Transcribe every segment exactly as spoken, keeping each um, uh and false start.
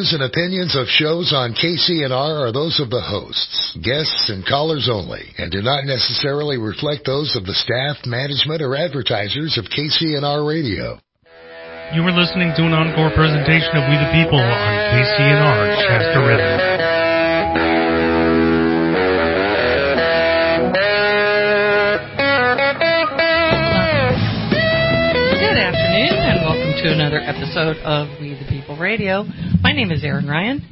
Views and opinions of shows on K C N R are those of the hosts, guests, and callers only, and do not necessarily reflect those of the staff, management, or advertisers of K C N R Radio. You are listening to an encore presentation of We the People on K C N R Shasta Radio. Good afternoon, and welcome to another episode of We the People Radio. My name is Erin Ryan.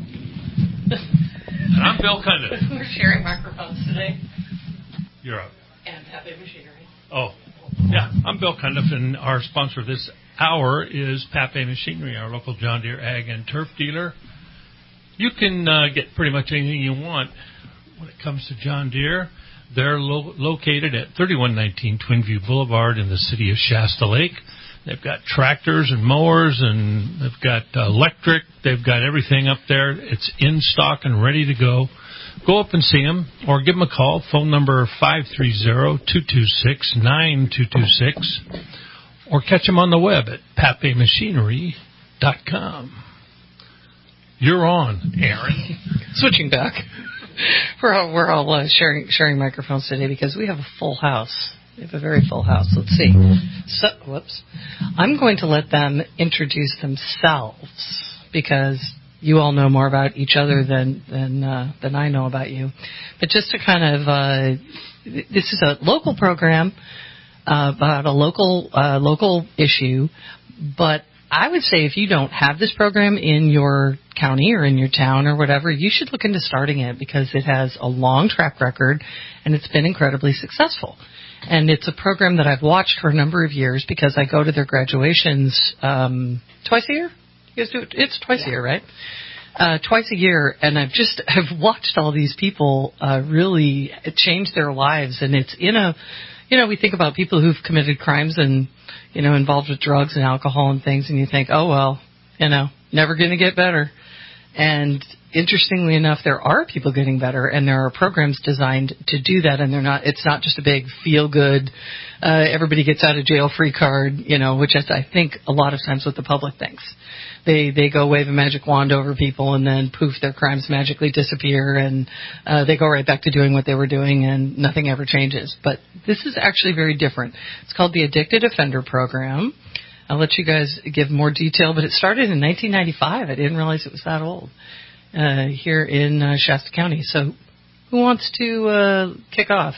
And I'm Bill Cundiff. We're sharing microphones today. You're up. And Happy Machinery. Oh, yeah. I'm Bill Cundiff, and our sponsor this hour is Pape Machinery, our local John Deere ag and turf dealer. You can uh, get pretty much anything you want when it comes to John Deere. They're lo- located at thirty-one nineteen Twinview Boulevard in the city of Shasta Lake. They've got tractors and mowers, and they've got uh, electric. They've got everything up there. It's in stock and ready to go. Go up and see them, or give them a call. Phone number five three zero, two two six, nine two two six. Or catch them on the web at pape machinery dot com. You're on, Aaron. Switching back. We're all, we're all uh, sharing sharing microphones today because we have a full house. We have a very full house. Let's see. So, whoops. I'm going to let them introduce themselves because you all know more about each other than than uh, than I know about you. But just to kind of, uh, this is a local program. Uh, about a local uh, local issue, but I would say if you don't have this program in your county or in your town or whatever, you should look into starting it because it has a long track record and it's been incredibly successful. And it's a program that I've watched for a number of years because I go to their graduations um, twice a year. You guys do it? It's twice yeah. a year, right? Uh, twice a year, and I've just I've watched all these people uh, really change their lives, and it's in a You know, we think about people who've committed crimes and, you know, involved with drugs and alcohol and things, and you think, oh, well, you know, never going to get better. And interestingly enough, there are people getting better, and there are programs designed to do that, and they're not. It's not just a big feel-good, uh, everybody gets out of jail free card, you know, which is, I think, a lot of times what the public thinks. They they go wave a magic wand over people, and then poof, their crimes magically disappear, and uh, they go right back to doing what they were doing, and nothing ever changes. But this is actually very different. It's called the Addicted Offender Program. I'll let you guys give more detail, but it started in nineteen ninety-five. I didn't realize it was that old uh, here in uh, Shasta County. So who wants to uh, kick off?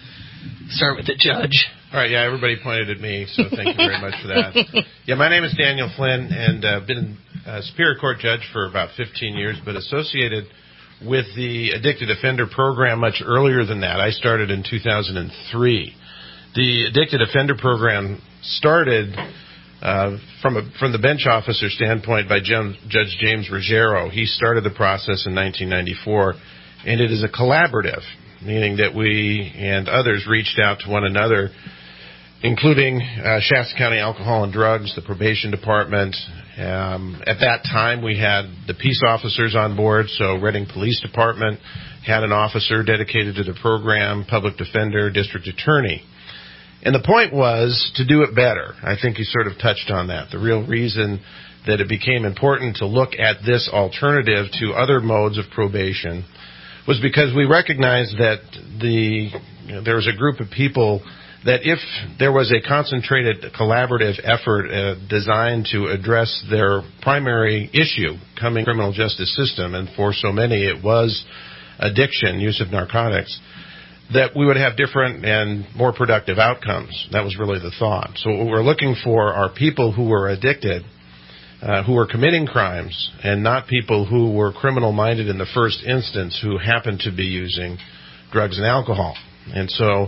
Start with the judge. All right, yeah, everybody pointed at me, so thank you very much for that. Yeah, my name is Daniel Flynn, and I've uh, been a Superior Court judge for about fifteen years, but associated with the Addicted Offender Program much earlier than that. I started in two thousand three. The Addicted Offender Program started uh, from a, from the bench officer standpoint by Jim, Judge James Ruggiero. He started the process in nineteen ninety-four, and it is a collaborative, meaning that we and others reached out to one another, including uh, Shasta County Alcohol and Drugs, the probation department. Um, at that time, we had the peace officers on board, so Reading Police Department had an officer dedicated to the program, public defender, district attorney. And the point was to do it better. I think you sort of touched on that. The real reason that it became important to look at this alternative to other modes of probation was because we recognized that the you know, there was a group of people that if there was a concentrated collaborative effort uh, designed to address their primary issue coming from the criminal justice system, and for so many it was addiction, use of narcotics, that we would have different and more productive outcomes. That was really the thought. So what we're looking for are people who were addicted, uh, who were committing crimes, and not people who were criminal-minded in the first instance who happened to be using drugs and alcohol. And so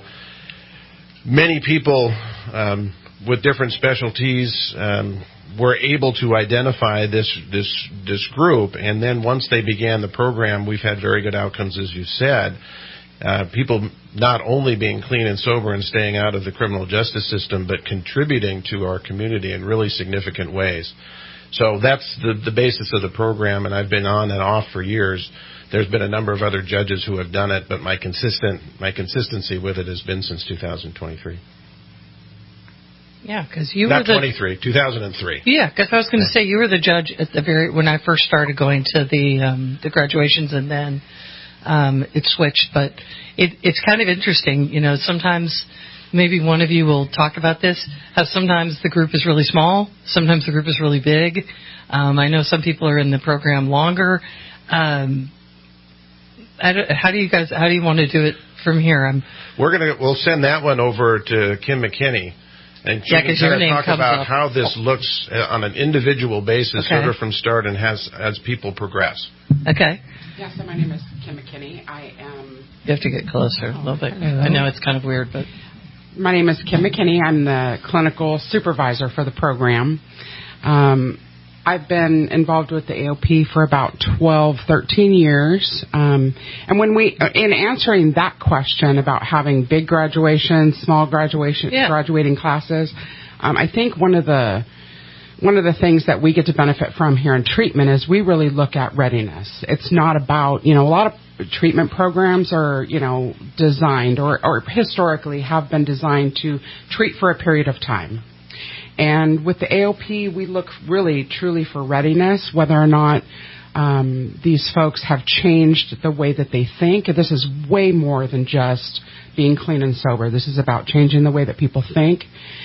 many people um, with different specialties um, were able to identify this this this group, and then once they began the program, we've had very good outcomes, as you said. Uh, people not only being clean and sober and staying out of the criminal justice system, but contributing to our community in really significant ways. So that's the, the basis of the program, and I've been on and off for years. There's been a number of other judges who have done it, but my consistent my consistency with it has been since two thousand twenty-three. Yeah, because you Not were the twenty-three, two thousand three. Yeah, because I was going to say you were the judge at the very when I first started going to the um, the graduations, and then um, it switched. But it, it's kind of interesting, you know. Sometimes maybe one of you will talk about this. How sometimes the group is really small, sometimes the group is really big. Um, I know some people are in the program longer. Um, I don't, how do you guys? How do you want to do it from here? I'm. We're gonna we'll send that one over to Kim McKinney. And yeah, can your kind of name talk comes about up. how this looks on an individual basis, Okay. sort of from start, and has as people progress. Okay. Yeah, so my name is Kim McKinney. I am. You have to get closer a little bit. Hello. I know it's kind of weird, but. My name is Kim McKinney. I'm the clinical supervisor for the program. Um, I've been involved with the A O P for about twelve, thirteen years. Um, and when we, in answering that question about having big graduations, small graduation, yeah. graduating classes, um, I think one of the one of the things that we get to benefit from here in treatment is we really look at readiness. It's not about, you know, a lot of treatment programs are, you know, designed or, or historically have been designed to treat for a period of time. And with the A O P, we look really, truly for readiness, whether or not um, these folks have changed the way that they think. This is way more than just being clean and sober. This is about changing the way that people think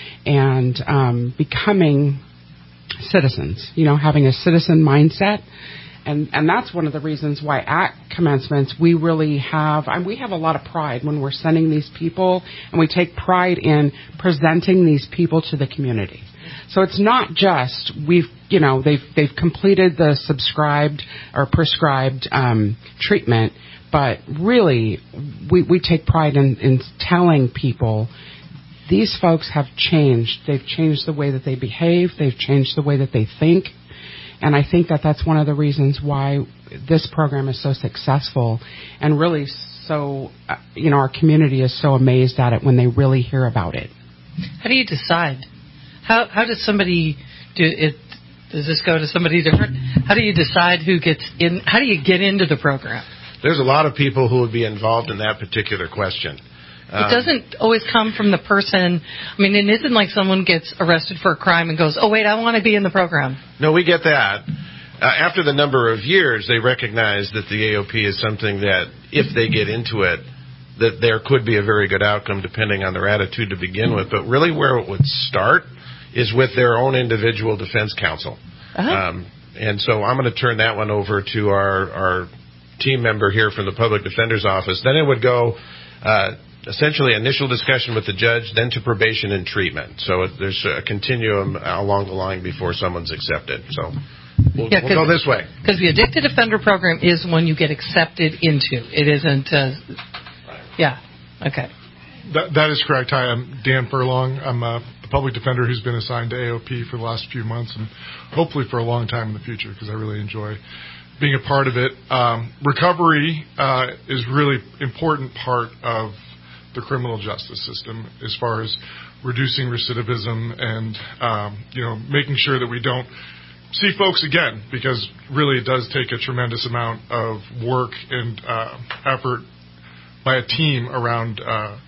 and um, becoming citizens, you know, having a citizen mindset. And, and that's one of the reasons why at commencements we really have, and we have a lot of pride when we're sending these people, and we take pride in presenting these people to the community. So it's not just we've, you know, they've they've completed the subscribed or prescribed um, treatment, but really we, we take pride in, in telling people these folks have changed. They've changed the way that they behave. They've changed the way that they think. And I think that that's one of the reasons why this program is so successful and really so, uh, you know, our community is so amazed at it when they really hear about it. How do you decide? How how does somebody do it? Does this go to somebody different? How do you decide who gets in? How do you get into the program? There's a lot of people who would be involved in that particular question. It doesn't always come from the person. I mean, it isn't like someone gets arrested for a crime and goes, oh, wait, I want to be in the program. No, we get that. Uh, after the number of years, they recognize that the A O P is something that, if they get into it, that there could be a very good outcome depending on their attitude to begin with. But really where it would start is with their own individual defense counsel. Uh-huh. Um, and so I'm going to turn that one over to our, our team member here from the Public Defender's Office. Then it would go... Uh, essentially initial discussion with the judge, then to probation and treatment. So there's a continuum along the line before someone's accepted. So we'll, yeah, we'll go this way. Because the Addicted Offender Program is one you get accepted into. It isn't, uh, yeah, okay. That, that is correct. Hi, I'm Dan Furlong. I'm a public defender who's been assigned to A O P for the last few months and hopefully for a long time in the future because I really enjoy being a part of it. Um, recovery uh, is really important part of the criminal justice system as far as reducing recidivism and, um, you know, making sure that we don't see folks again, because really it does take a tremendous amount of work and uh, effort by a team around uh,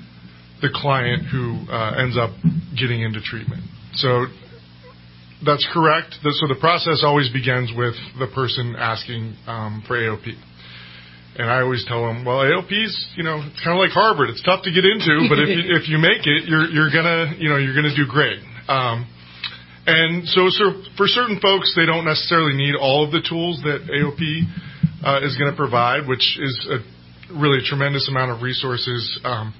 the client who uh, ends up getting into treatment. So that's correct. So the process always begins with the person asking um, for A O P. And I always tell them, well, A O P's, you know, it's kind of like Harvard. It's tough to get into, but if you, if you make it, you're you're gonna, you know, you're gonna do great. Um, and so, so for certain folks, they don't necessarily need all of the tools that A O P uh, is going to provide, which is a really a tremendous amount of resources. Um,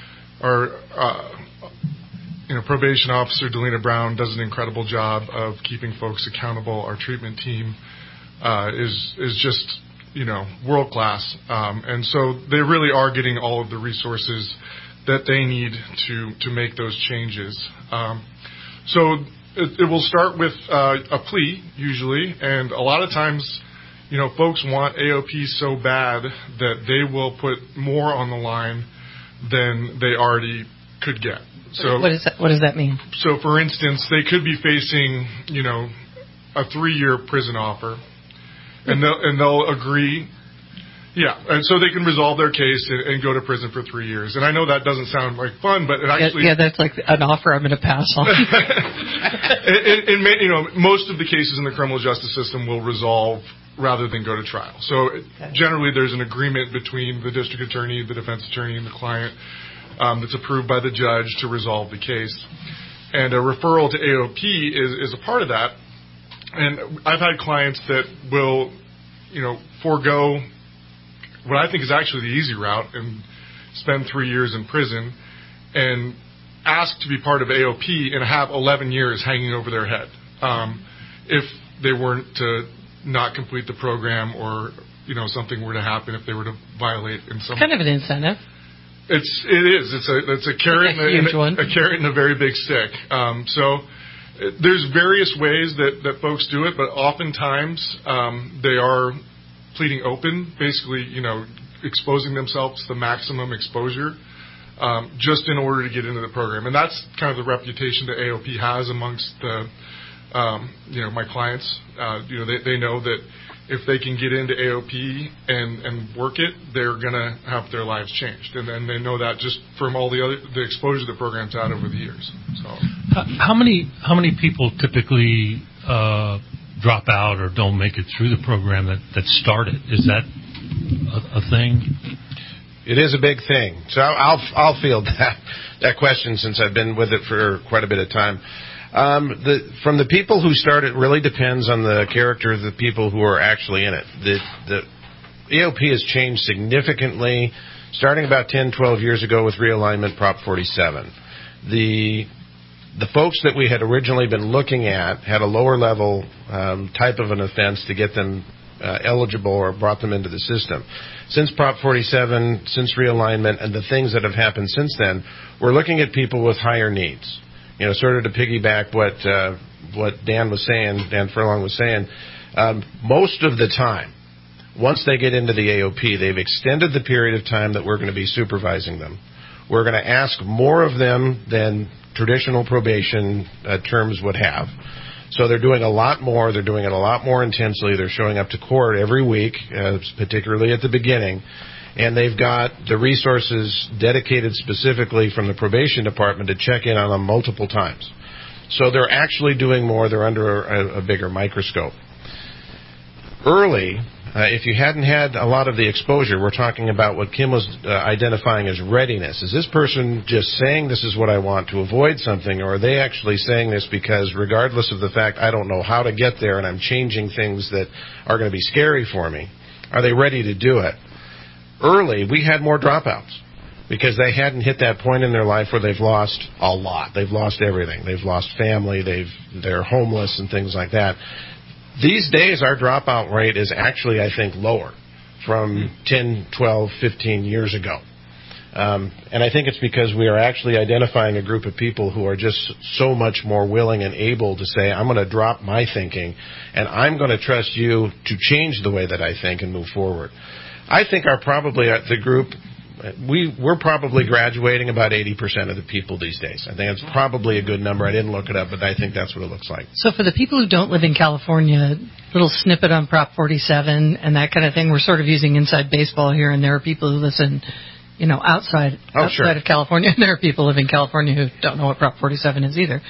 our, uh, you know, probation officer Delina Brown does an incredible job of keeping folks accountable. Our treatment team uh, is is just, you know, world class. Um, and so they really are getting all of the resources that they need to, to make those changes. Um, so it, it will start with uh, a plea, usually, and a lot of times, you know, folks want A O P so bad that they will put more on the line than they already could get. So what, is that, what does that mean? So, for instance, they could be facing, you know, a three-year prison offer, and they'll, and they'll agree Yeah, and so they can resolve their case and, and go to prison for three years. And I know that doesn't sound like fun, but it actually yeah, yeah that's like an offer I'm going to pass on. in, in, in, you know, most of the cases in the criminal justice system will resolve rather than go to trial. So okay. generally, there's an agreement between the district attorney, the defense attorney, and the client um, that's approved by the judge to resolve the case. And a referral to A O P is, is a part of that. And I've had clients that will, you know, forego what I think is actually the easy route and spend three years in prison and ask to be part of A O P and have eleven years hanging over their head um, if they weren't to not complete the program or, you know, something were to happen if they were to violate in some... Kind of an incentive. It's, it is. It's a, it's a carrot, a, huge and a, one. a carrot and a very big stick. Um, so it, there's various ways that, that folks do it, but oftentimes um, they are pleading open, basically, you know, exposing themselves to the maximum exposure um, just in order to get into the program. And that's kind of the reputation that A O P has amongst the, um, you know, my clients. Uh, you know, they, they know that if they can get into A O P and, and work it, they're going to have their lives changed. And then they know that just from all the other the exposure the program's had over the years. So, how many how many people typically uh, drop out or don't make it through the program that, that started? Is that a, a thing? It is a big thing. So I'll I'll field that that question since I've been with it for quite a bit of time. Um, the, from the people who start, it really depends on the character of the people who are actually in it. The, the A O P has changed significantly, starting about ten, twelve years ago with realignment Prop forty-seven. The the folks that we had originally been looking at had a lower level um, type of an offense to get them uh, eligible or brought them into the system. Since Prop forty-seven, since realignment, and the things that have happened since then, we're looking at people with higher needs. You know, sort of to piggyback what uh, what Dan was saying, Dan Furlong was saying, um, most of the time, once they get into the A O P, they've extended the period of time that we're going to be supervising them. We're going to ask more of them than traditional probation uh, terms would have. So they're doing a lot more. They're doing it a lot more intensely. They're showing up to court every week, uh, particularly at the beginning. And they've got the resources dedicated specifically from the probation department to check in on them multiple times. So they're actually doing more. They're under a, a bigger microscope. Early, uh, if you hadn't had a lot of the exposure, we're talking about what Kim was uh, identifying as readiness. Is this person just saying this is what I want to avoid something, or are they actually saying this because regardless of the fact I don't know how to get there and I'm changing things that are going to be scary for me, are they ready to do it? Early, we had more dropouts because they hadn't hit that point in their life where they've lost a lot. They've lost everything. They've lost family. They've, they're homeless and things like that. These days, our dropout rate is actually, I think, lower from ten, twelve, fifteen years ago. Um, and I think it's because we are actually identifying a group of people who are just so much more willing and able to say, I'm going to drop my thinking, and I'm going to trust you to change the way that I think and move forward. I think our probably uh, the group, we, we're probably graduating about eighty percent of the people these days. I think it's probably a good number. I didn't look it up, but I think that's what it looks like. So for the people who don't live in California, little snippet on Prop forty-seven and that kind of thing, we're sort of using inside baseball here, and there are people who listen, you know, outside, oh, outside sure. of California, and there are people who live in California who don't know what Prop forty-seven is either.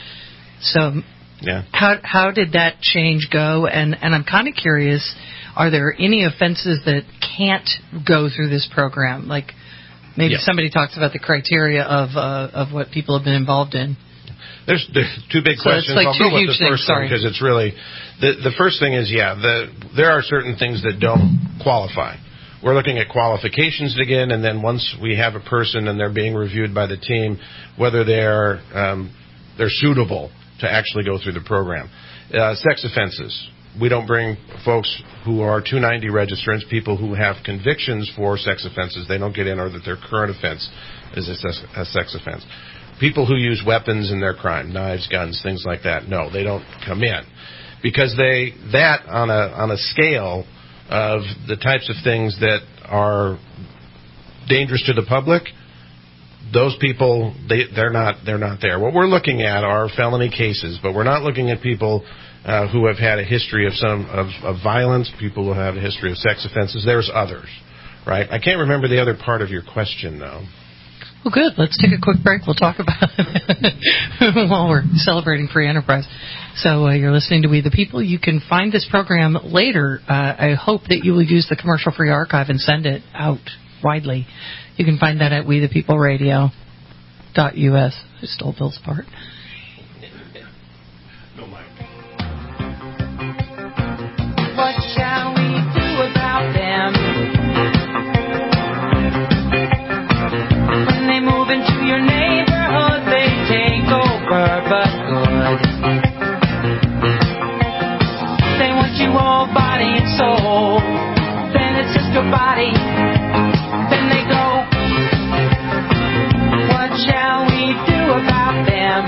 So yeah. how how did that change go? And, and I'm kind of curious, are there any offenses that can't go through this program? Like maybe yeah. somebody talks about the criteria of uh, of what people have been involved in. There's, there's two big so questions. It's like I'll two go with huge the first things, one because it's really the the first thing is yeah the there are certain things that don't qualify. We're looking at qualifications again, and then once we have a person and they're being reviewed by the team, whether they're um, they're suitable to actually go through the program. Uh, sex offenses. We don't bring folks who are two ninety registrants, people who have convictions for sex offenses. They don't get in, or that their current offense is a sex, a sex offense. People who use weapons in their crime, knives, guns, things like that, no, they don't come in. Because they, that on a, on a scale of the types of things that are dangerous to the public, those people, they, they're not, they're not there. What we're looking at are felony cases, but we're not looking at people uh, who have had a history of some, of, of violence, people who have a history of sex offenses. There's others, right? I can't remember the other part of your question, though. Well, good. Let's take a quick break. We'll talk about it while we're celebrating free enterprise. So uh, you're listening to We the People. You can find this program later. Uh, I hope that you will use the commercial-free archive and send it out widely. You can find that at we the people radio dot U S. I stole Bill's part. No, Mike. What shall we do about them? When they move into your neighborhood, they take over, but good. They want you all body and soul. Then it's just your body. Then they go. What shall we do about them?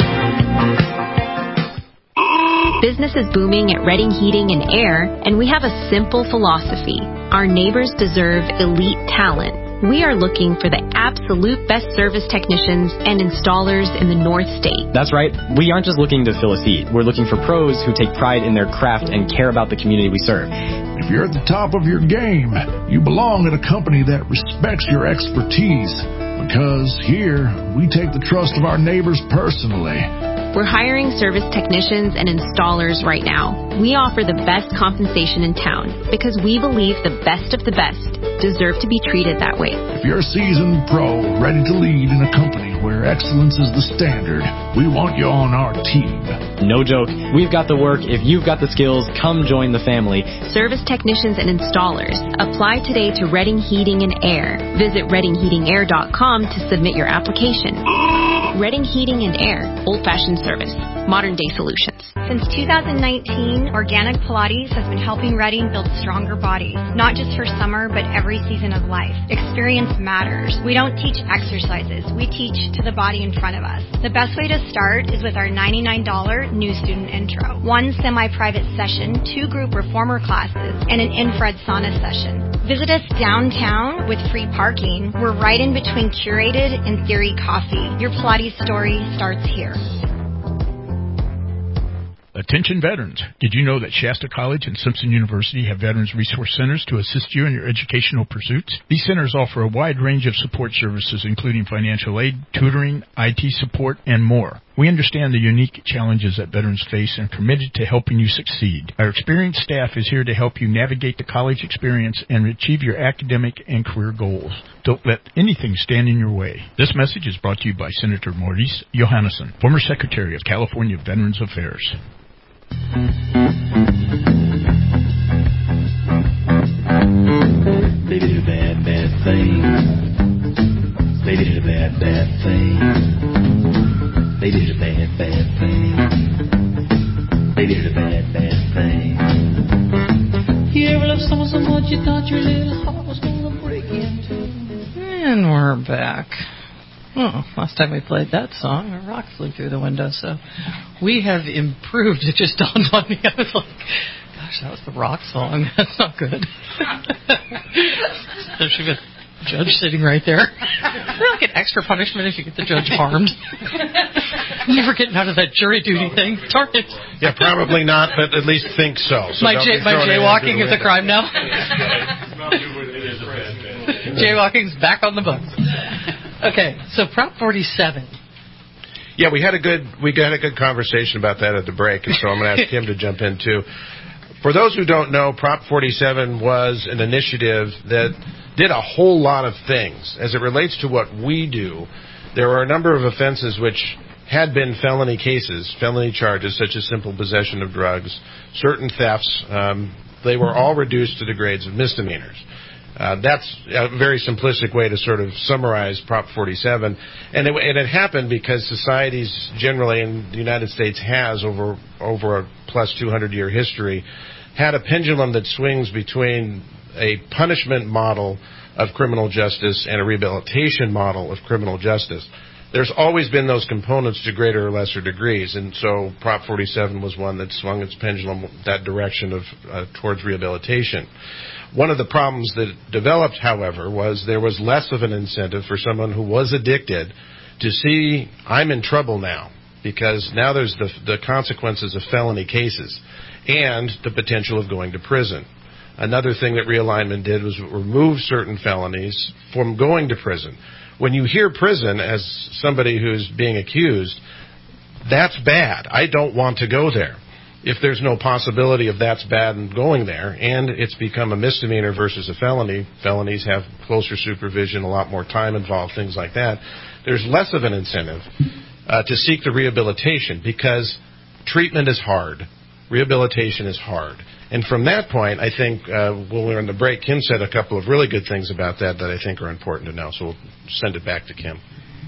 Business is booming at Redding Heating and Air, and we have a simple philosophy. Our neighbors deserve elite talent. We are looking for the absolute best service technicians and installers in the North State. That's right. We aren't just looking to fill a seat. We're looking for pros who take pride in their craft and care about the community we serve. If you're at the top of your game, you belong at a company that respects your expertise. Because here, we take the trust of our neighbors personally. We're hiring service technicians and installers right now. We offer the best compensation in town because we believe the best of the best deserve to be treated that way. If you're a seasoned pro ready to lead in a company where excellence is the standard, we want you on our team. No joke. We've got the work. If you've got the skills, come join the family. Service technicians and installers. Apply today to Redding Heating and Air. Visit redding heating air dot com to submit your application. Redding Heating and Air. Old-fashioned service. Modern-day solutions. Since two thousand nineteen, Organic Pilates has been helping Redding build stronger bodies, not just for summer, but every season of life. Experience matters. We don't teach exercises. We teach to the body in front of us. The best way to start is with our ninety-nine dollars new student intro. One semi-private session, two group reformer classes, and an infrared sauna session. Visit us downtown with free parking. We're right in between Curated and Theory Coffee. Your Pilates story starts here. Attention veterans. Did you know that Shasta College and Simpson University have Veterans Resource Centers to assist you in your educational pursuits? These centers offer a wide range of support services, including financial aid, tutoring, I T support, and more. We understand the unique challenges that veterans face and are committed to helping you succeed. Our experienced staff is here to help you navigate the college experience and achieve your academic and career goals. Don't let anything stand in your way. This message is brought to you by Senator Maurice Johannesson, former Secretary of California Veterans Affairs. They did a bad, bad thing. They did a bad, bad thing. They did a bad, bad thing. They did a bad, bad thing. You ever love someone so much you thought your little heart was gonna break into? And we're back. Oh, last time we played that song, a rock flew through the window, so we have improved. It just dawned on me. I was like, gosh, that was the rock song. That's not good. There should be a judge sitting right there. Is there like an extra punishment if you get the judge harmed? Never getting out of that jury duty thing. Darn it. Yeah, probably not, but at least think so. so my j- my jaywalking is a crime now? Jaywalking's back on the books. Okay, so Prop forty-seven. Yeah, we had a good we had a good conversation about that at the break, and so I'm going to ask him to jump in too. For those who don't know, Prop forty-seven was an initiative that did a whole lot of things. As it relates to what we do, there were a number of offenses which had been felony cases, felony charges, such as simple possession of drugs, certain thefts. Um, they were all reduced to the grades of misdemeanors. Uh, that's a very simplistic way to sort of summarize Prop forty-seven. And it, and it happened because societies generally in the United States has, over over a plus two hundred year history, had a pendulum that swings between a punishment model of criminal justice and a rehabilitation model of criminal justice. There's always been those components to greater or lesser degrees, and so Prop forty-seven was one that swung its pendulum that direction of uh, towards rehabilitation. One of the problems that developed, however, was there was less of an incentive for someone who was addicted to see, I'm in trouble now, because now there's the, the consequences of felony cases and the potential of going to prison. Another thing that realignment did was remove certain felonies from going to prison. When you hear prison as somebody who's being accused, that's bad. I don't want to go there. If there's no possibility of that's bad and going there, and it's become a misdemeanor versus a felony, felonies have closer supervision, a lot more time involved, things like that, there's less of an incentive uh, to seek the rehabilitation because treatment is hard. Rehabilitation is hard. And from that point, I think uh, when we were in the break, Kim said a couple of really good things about that that I think are important to know. So we'll send it back to Kim.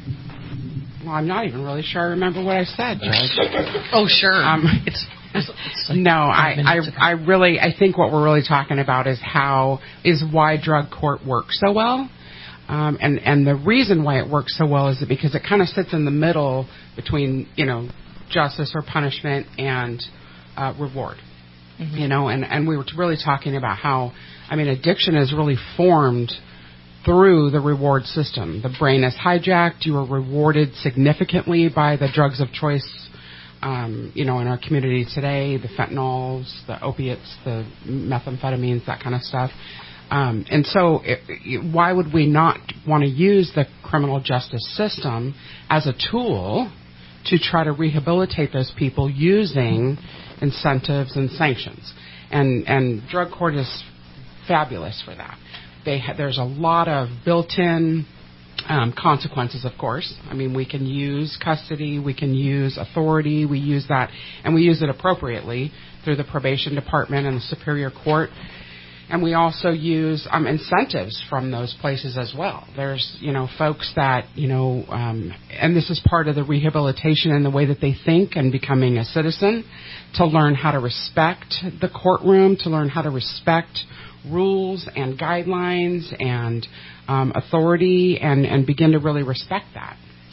Well, I'm not even really sure I remember what I said, Judge. Oh, sure. Um, it's, it's, it's like no, I, I, I really, I think what we're really talking about is how, is why drug court works so well. Um, and, and the reason why it works so well is because it kind of sits in the middle between, you know, justice or punishment and uh, reward. Mm-hmm. You know, and, and we were really talking about how, I mean, addiction is really formed through the reward system. The brain is hijacked. You are rewarded significantly by the drugs of choice, um, you know, in our community today, the fentanyls, the opiates, the methamphetamines, that kind of stuff. Um, and so it, it, why would we not want to use the criminal justice system as a tool to try to rehabilitate those people using incentives and sanctions? And and drug court is fabulous for that. They ha- there's a lot of built-in um, consequences, of course. I mean, we can use custody, we can use authority, we use that, and we use it appropriately through the probation department and the superior court. And we also use um, incentives from those places as well. There's, you know, folks that, you know, um, and this is part of the rehabilitation and the way that they think and becoming a citizen, to learn how to respect the courtroom, to learn how to respect rules and guidelines and um, authority, and, and begin to really respect that.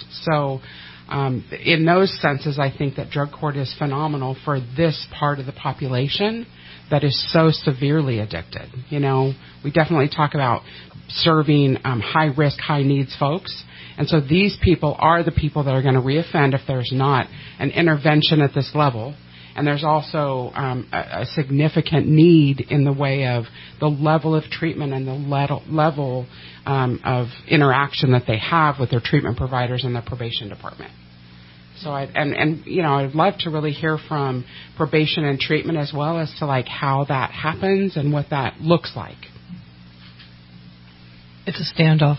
So um, in those senses, I think that drug court is phenomenal for this part of the population that is so severely addicted. You know, we definitely talk about serving um, high-risk, high-needs folks. And so these people are the people that are going to reoffend if there's not an intervention at this level. And there's also um, a, a significant need in the way of the level of treatment and the le- level um, of interaction that they have with their treatment providers and their probation department. So I, and, and, you know, I'd love to really hear from probation and treatment as well as to, like, how that happens and what that looks like. It's a standoff.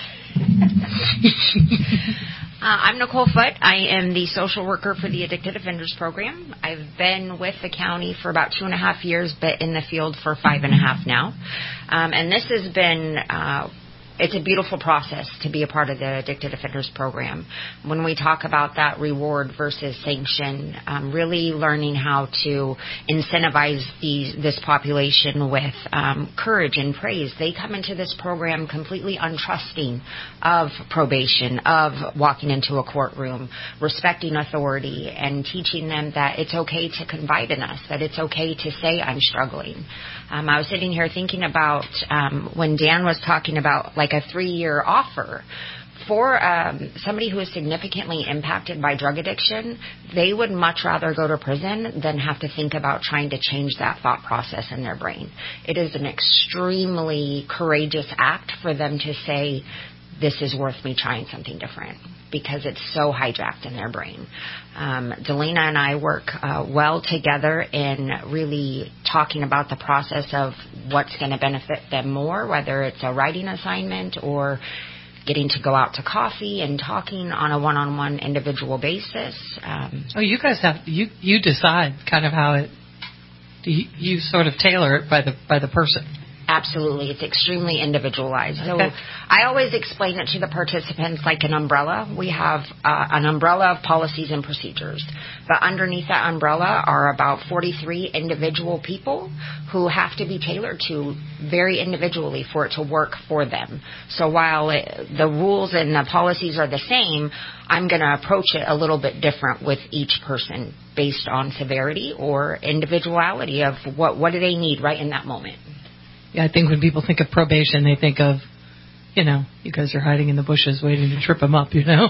uh, I'm Nicole Foote. I am the social worker for the Addicted Offenders Program. I've been with the county for about two and a half years, but in the field for five and a half now. Um, and this has been... Uh, It's a beautiful process to be a part of the Addicted Offenders Program. When we talk about that reward versus sanction, um, really learning how to incentivize these, this population with um, courage and praise. They come into this program completely untrusting of probation, of walking into a courtroom, respecting authority, and teaching them that it's okay to confide in us, that it's okay to say I'm struggling. Um, I was sitting here thinking about um, when Dan was talking about like a three-year offer. For um, somebody who is significantly impacted by drug addiction, they would much rather go to prison than have to think about trying to change that thought process in their brain. It is an extremely courageous act for them to say, this is worth me trying something different, because it's so hijacked in their brain. Um, Delina and I work uh, well together in really talking about the process of what's going to benefit them more, whether it's a writing assignment or getting to go out to coffee and talking on a one-on-one individual basis. Um, oh, you guys have you you decide kind of how it. You, you sort of tailor it by the by the person. Absolutely. It's extremely individualized. So okay. I always explain it to the participants like an umbrella. We have uh, an umbrella of policies and procedures. But underneath that umbrella are about forty-three individual people who have to be tailored to very individually for it to work for them. So while it, the rules and the policies are the same, I'm going to approach it a little bit different with each person based on severity or individuality of what, what do they need right in that moment. Yeah, I think when people think of probation, they think of, you know, you guys are hiding in the bushes waiting to trip them up, you know.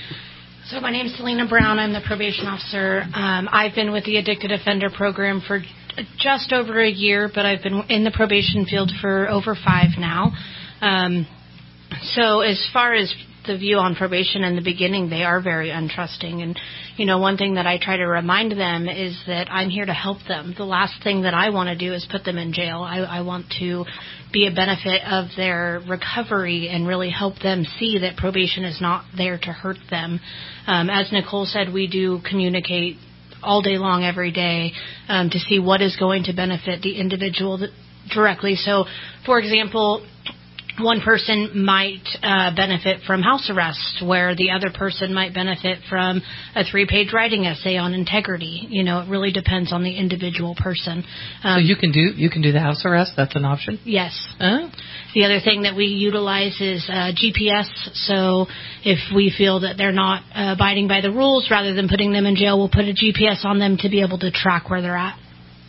So my name is Selena Brown. I'm the probation officer. Um, I've been with the Addicted Offender Program for just over a year, but I've been in the probation field for over five now. Um, so as far as the view on probation in the beginning, they are very untrusting. And, you know, one thing that I try to remind them is that I'm here to help them. The last thing that I want to do is put them in jail. I, I want to be a benefit of their recovery and really help them see that probation is not there to hurt them. Um, as Nicole said, we do communicate all day long, every day, um, to see what is going to benefit the individual th- directly. So, for example, one person might uh, benefit from house arrest, where the other person might benefit from a three-page writing essay on integrity. You know, it really depends on the individual person. Um, so you can do you can do the house arrest. That's an option. Yes. Oh. The other thing that we utilize is uh, G P S. So if we feel that they're not uh, abiding by the rules, rather than putting them in jail, we'll put a G P S on them to be able to track where they're at.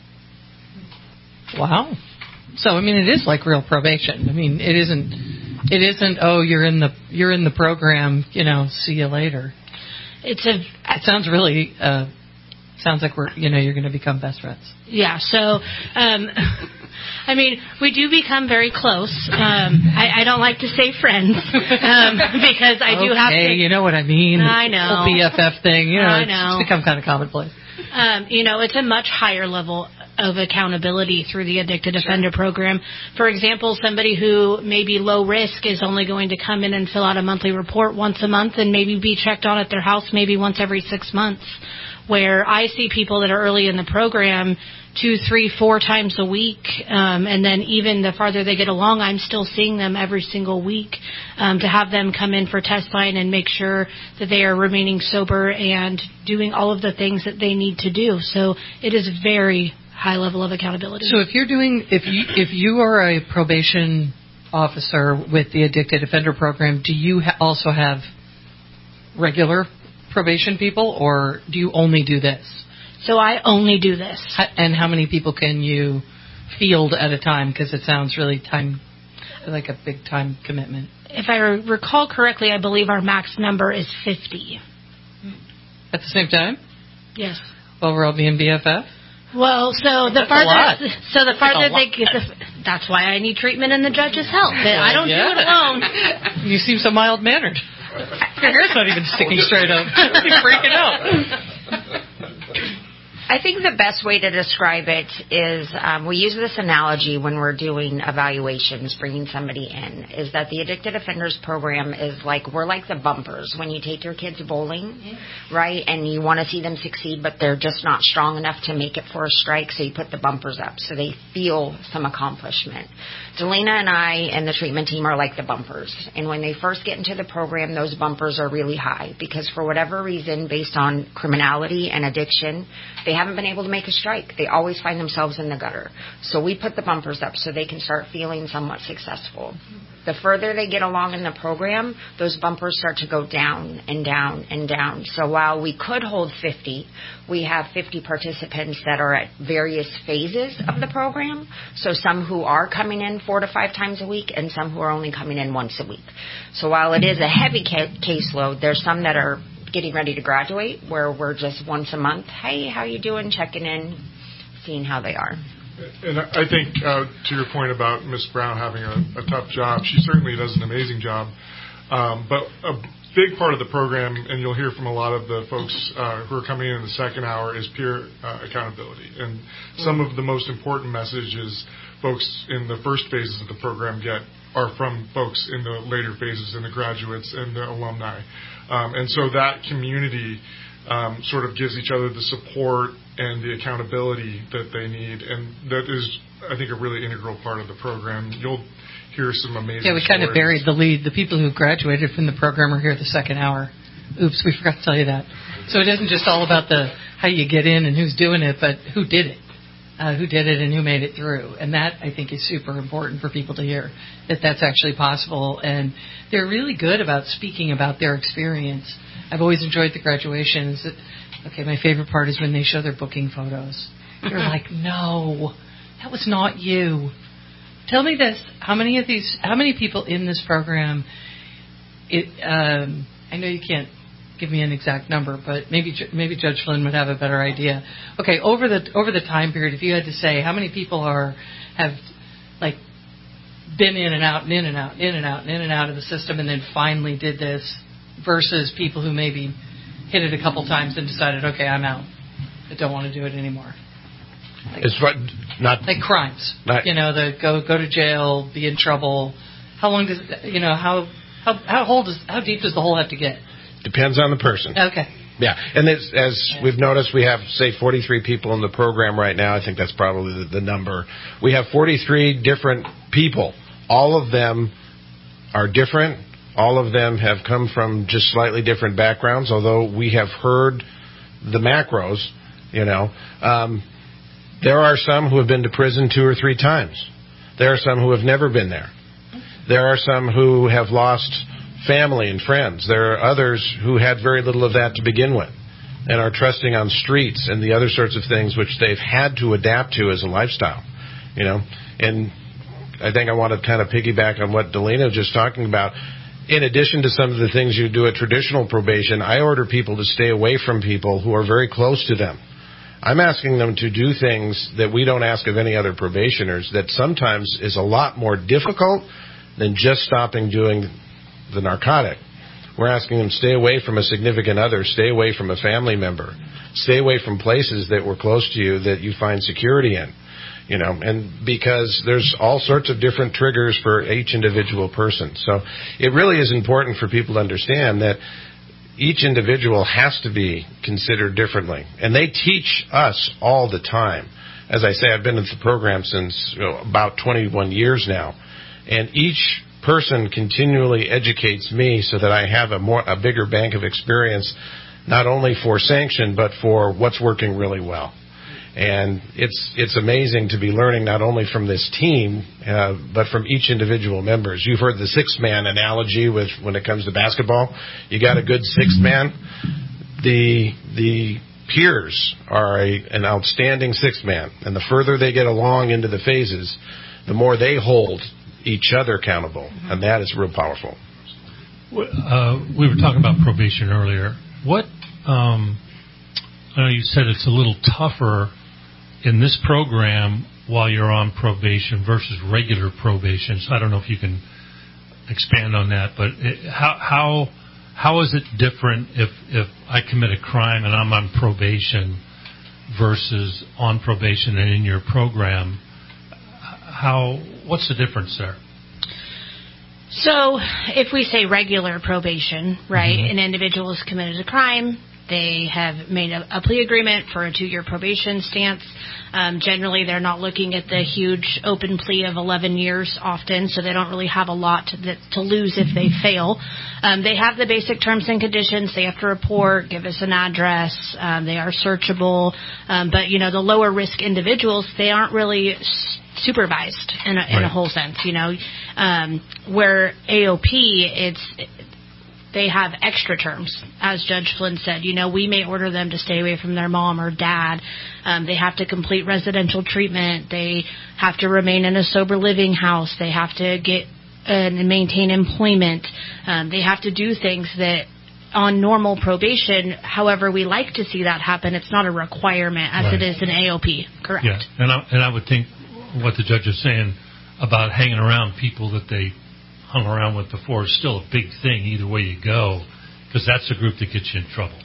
Wow. So I mean, it is like real probation. I mean, it isn't. It isn't. Oh, you're in the you're in the program. You know, see you later. It's a. It sounds really. Uh, sounds like we're. You know, you're going to become best friends. Yeah. So, um, I mean, we do become very close. Um, I, I don't like to say friends um, because I do okay, have to. You know what I mean? I know. The B F F thing. You know, I it's, know. it's become kind of commonplace. Um, you know, it's a much higher level of accountability through the Addicted Offender Program. For example, somebody who may be low risk is only going to come in and fill out a monthly report once a month and maybe be checked on at their house maybe once every six months. Where I see people that are early in the program two, three, four times a week, um, and then even the farther they get along, I'm still seeing them every single week, um, to have them come in for test line and make sure that they are remaining sober and doing all of the things that they need to do. So it is very high level of accountability. So if you're doing, if you if you are a probation officer with the Addicted Offender Program, do you ha- also have regular probation people, or do you only do this? So I only do this. And how many people can you field at a time? Because it sounds really time, like a big time commitment. If I recall correctly, I believe our max number is fifty. At the same time? Yes. Well, we're all being B F F? Well, so the That's farther, so the That's farther they get, the, that's why I need treatment in the judge's help. I don't yeah. do it alone. You seem so mild mannered. Your hair's not even sticking straight up. You're freaking out. I think the best way to describe it is um, we use this analogy when we're doing evaluations, bringing somebody in, is that the Addicted Offenders Program is like, we're like the bumpers when you take your kids bowling, yeah. right, and you want to see them succeed, but they're just not strong enough to make it for a strike, so you put the bumpers up so they feel some accomplishment. Delina and I and the treatment team are like the bumpers, and when they first get into the program, those bumpers are really high because for whatever reason, based on criminality and addiction, they haven't been able to make a strike. They always find themselves in the gutter. So we put the bumpers up so they can start feeling somewhat successful. The further they get along in the program, those bumpers start to go down and down and down. So while we could hold fifty, we have fifty participants that are at various phases of the program. So some who are coming in four to five times a week and some who are only coming in once a week. So while it is a heavy ca- caseload, there's some that are getting ready to graduate where we're just once a month, hey, how you doing, checking in, seeing how they are. And I think uh, to your point about Miss Brown having a, a tough job, she certainly does an amazing job. Um, but a big part of the program, and you'll hear from a lot of the folks uh, who are coming in in the second hour, is peer uh, accountability. And some of the most important messages folks in the first phases of the program get are from folks in the later phases, in the graduates and the alumni. Um, and so that community um, sort of gives each other the support and the accountability that they need. And that is, I think, a really integral part of the program. You'll hear some amazing Yeah, we kind stories. of buried the lead. The people who graduated from the program are here the second hour. Oops, we forgot to tell you that. So it isn't just all about the how you get in and who's doing it, but who did it. Uh, who did it and who made it through. And that, I think, is super important for people to hear, that that's actually possible. And they're really good about speaking about their experience. I've always enjoyed the graduations. Okay, my favorite part is when they show their booking photos. You're like, no, that was not you. Tell me this, how many of these, how many people in this program, it, um, I know you can't give me an exact number, but maybe maybe Judge Flynn would have a better idea. Okay, over the over the time period, if you had to say how many people are have like been in and out and in and out and in and out and in and out of the system, and then finally did this, versus people who maybe hit it a couple times and decided, okay, I'm out, I don't want to do it anymore. Like, it's not like crimes, not, you know, the go go to jail, be in trouble. How long does you know how how how old does how deep does the hole have to get? Depends on the person. Okay. Yeah, and as, as yeah. we've noticed, we have, say, forty-three people in the program right now. I think that's probably the, the number. We have forty-three different people. All of them are different. All of them have come from just slightly different backgrounds, although we have heard the macros, you know. Um, there are some who have been to prison two or three times. There are some who have never been there. There are some who have lost family and friends. There are others who had very little of that to begin with and are trusting on streets and the other sorts of things which they've had to adapt to as a lifestyle, you know. And I think I want to kind of piggyback on what Delina was just talking about. In addition to some of the things you do at traditional probation, I order people to stay away from people who are very close to them. I'm asking them to do things that we don't ask of any other probationers that sometimes is a lot more difficult than just stopping doing the narcotic. We're asking them stay away from a significant other, stay away from a family member, stay away from places that were close to you that you find security in, you know, and because there's all sorts of different triggers for each individual person. So it really is important for people to understand that each individual has to be considered differently, and they teach us all the time. As I say, I've been in the program since you know, about twenty-one years now, and each person continually educates me so that I have a more a bigger bank of experience, not only for sanction but for what's working really well. And it's it's amazing to be learning not only from this team uh, but from each individual members. You've heard the sixth man analogy with when it comes to basketball. You got a good sixth man. The the peers are a, an outstanding sixth man, and the further they get along into the phases, the more they hold each other accountable, and that is real powerful. Uh, we were talking about probation earlier. What um, I know you said it's a little tougher in this program while you're on probation versus regular probation. So I don't know if you can expand on that, but it, how how how is it different if if I commit a crime and I'm on probation versus on probation and in your program? How what's the difference there? So if we say regular probation, right, Mm-hmm. an individual has committed a crime, they have made a, a plea agreement for a two-year probation stance. Um, generally, they're not looking at the huge open plea of eleven years often, so they don't really have a lot to, to lose if they fail. Um, they have the basic terms and conditions. They have to report, give us an address. Um, they are searchable. Um, but, you know, the lower risk individuals, they aren't really supervised in a, in right. a whole sense, you know. Um, where A O P, it's... they have extra terms, as Judge Flynn said. You know, we may order them to stay away from their mom or dad. Um, they have to complete residential treatment. They have to remain in a sober living house. They have to get and maintain employment. Um, they have to do things that on normal probation, however we like to see that happen, it's not a requirement as right. it is in A O P, correct? Yeah, and I, and I would think what the judge is saying about hanging around people that they hung around with before is still a big thing either way you go, because that's the group that gets you in trouble.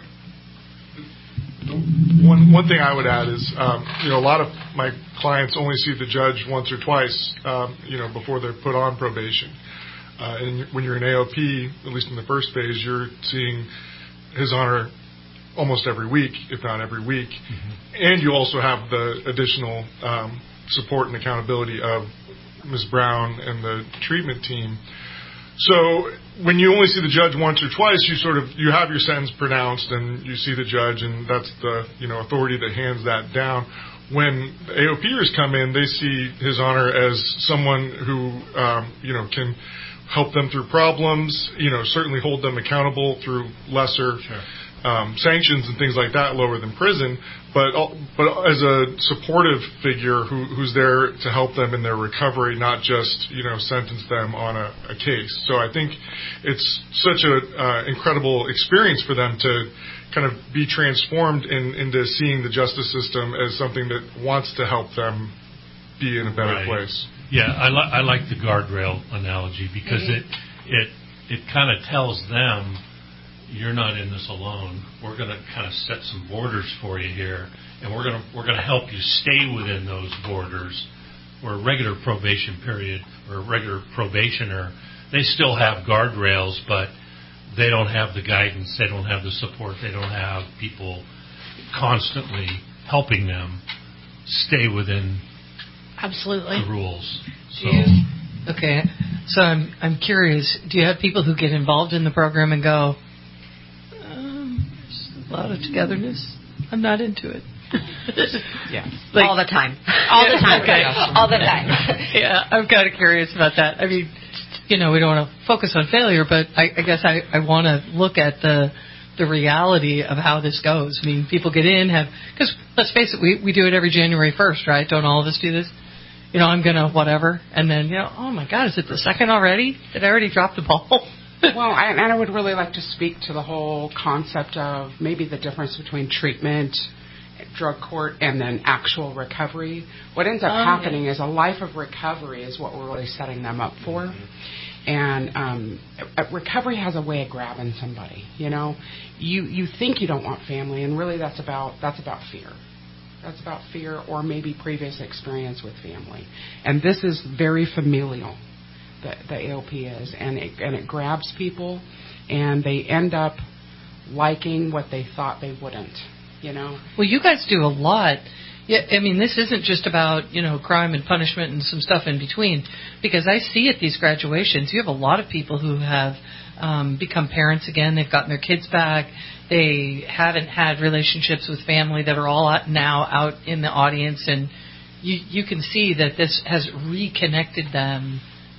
One one thing I would add is, um, you know, a lot of my clients only see the judge once or twice, um, you know, before they're put on probation. Uh, and when you're in A O P, at least in the first phase, you're seeing His Honor almost every week, if not every week. Mm-hmm. And you also have the additional um, support and accountability of Miz Brown and the treatment team. So when you only see the judge once or twice, you sort of you have your sentence pronounced and you see the judge, and that's the you know authority that hands that down. When A O Pers come in, they see His Honor as someone who um, you know can help them through problems, you know certainly hold them accountable through lesser. Sure. um, sanctions and things like that lower than prison, but but as a supportive figure who, who's there to help them in their recovery, not just, you know, sentence them on a, a case. So I think it's such an uh, incredible experience for them to kind of be transformed in, into seeing the justice system as something that wants to help them be in a better right. place. Yeah, I, li- I like the guardrail analogy because mm-hmm. it it it kind of tells them, you're not in this alone. We're going to kind of set some borders for you here, and we're going to we're going to help you stay within those borders. Where a regular probation period or a regular probationer, they still have guardrails, but they don't have the guidance, they don't have the support, they don't have people constantly helping them stay within absolutely the rules. So, okay, so I'm I'm curious. Do you have people who get involved in the program and go, um, there's a lot of togetherness, I'm not into it? Yeah, like, all the time, all the time, okay. all the time. Yeah, I'm kind of curious about that. I mean, you know, we don't want to focus on failure, but I, I guess I, I want to look at the the reality of how this goes. I mean, people get in, have, because let's face it, we, we do it every January first, right? Don't all of us do this? You know, I'm going to whatever, and then, you know, oh my God, is it the second already? Did I already drop the ball? Well, I, and I would really like to speak to the whole concept of maybe the difference between treatment, drug court, and then actual recovery. What ends up oh, happening yeah. is a life of recovery is what we're really setting them up for. Mm-hmm. And um, recovery has a way of grabbing somebody. You know, you you think you don't want family, and really that's about that's about fear. That's about fear, or maybe previous experience with family. And this is very familial. The, the A O P is, and it and it grabs people, and they end up liking what they thought they wouldn't. You know. Well, you guys do a lot. Yeah, I mean, this isn't just about, you know, crime and punishment and some stuff in between, because I see at these graduations, you have a lot of people who have um, become parents again. They've gotten their kids back. They haven't had relationships with family that are all out now out in the audience, and you you can see that this has reconnected them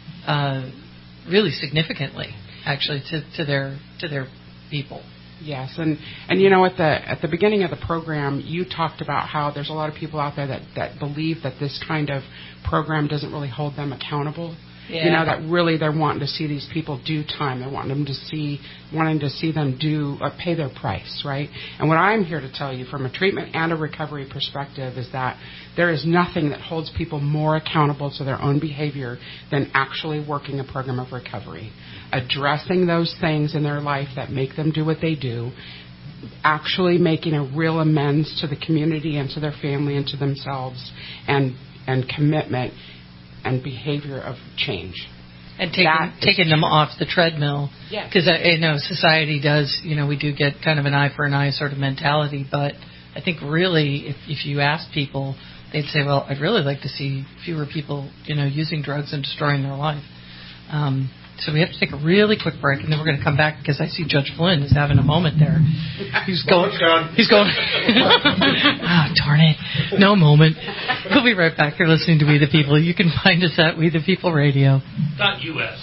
uh, really significantly, actually, to, to their to their people. Yes, and, and you know, at the at the beginning of the program, you talked about how there's a lot of people out there that, that believe that this kind of program doesn't really hold them accountable. Yeah. You know, that really they're wanting to see these people do time. They're wanting them to see, wanting to see them do uh, pay their price, right? And what I'm here to tell you from a treatment and a recovery perspective is that there is nothing that holds people more accountable to their own behavior than actually working a program of recovery, addressing those things in their life that make them do what they do, actually making a real amends to the community and to their family and to themselves, and and commitment and behavior of change. And taking, taking them off the treadmill. Yes. Because I, I know society does, you know, we do get kind of an eye for an eye sort of mentality, but I think really if, if you ask people, they'd say, well, I'd really like to see fewer people, you know, using drugs and destroying their life. Um, so we have to take a really quick break, and then we're going to come back because I see Judge Flynn is having a moment there. He's going. He's going. Oh, darn it! No moment. We'll be right back. You're listening to We the People. You can find us at We the People Radio. Dot U S.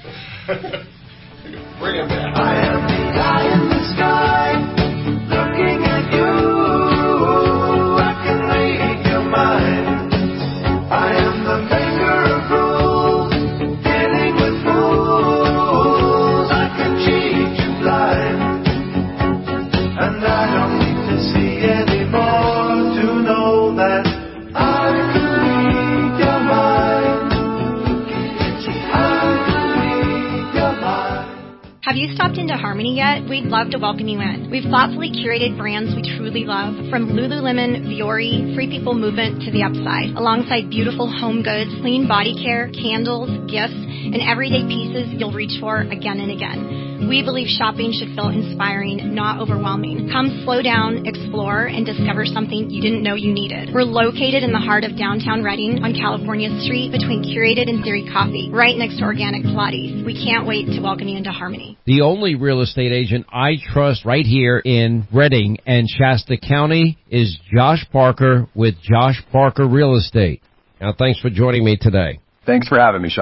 Bring it back. I am the eye in the sky, looking at you. I can read your mind. I am the maker of rules, dealing with fools. I can cheat you blind, and I don't need to see anymore to know that I can read your mind. I can read your mind. Have you stopped into Harmony yet? We'd love to welcome you in. We've thoughtfully curated brands we truly love, from Lululemon, Viore, Free People Movement to The Upside, alongside beautiful home goods, clean body care, candles, gifts, and everyday pieces you'll reach for again and again. We believe shopping should feel inspiring, not overwhelming. Come slow down, explore, and discover something you didn't know you needed. We're located in the heart of downtown Redding on California Street between Curated and Theory Coffee, right next to Organic Pilates. We can't wait to welcome you into Harmony. The only real estate agent I trust right here in Redding and Shasta County is Josh Parker with Josh Parker Real Estate. Now, thanks for joining me today. Thanks for having me, Sean.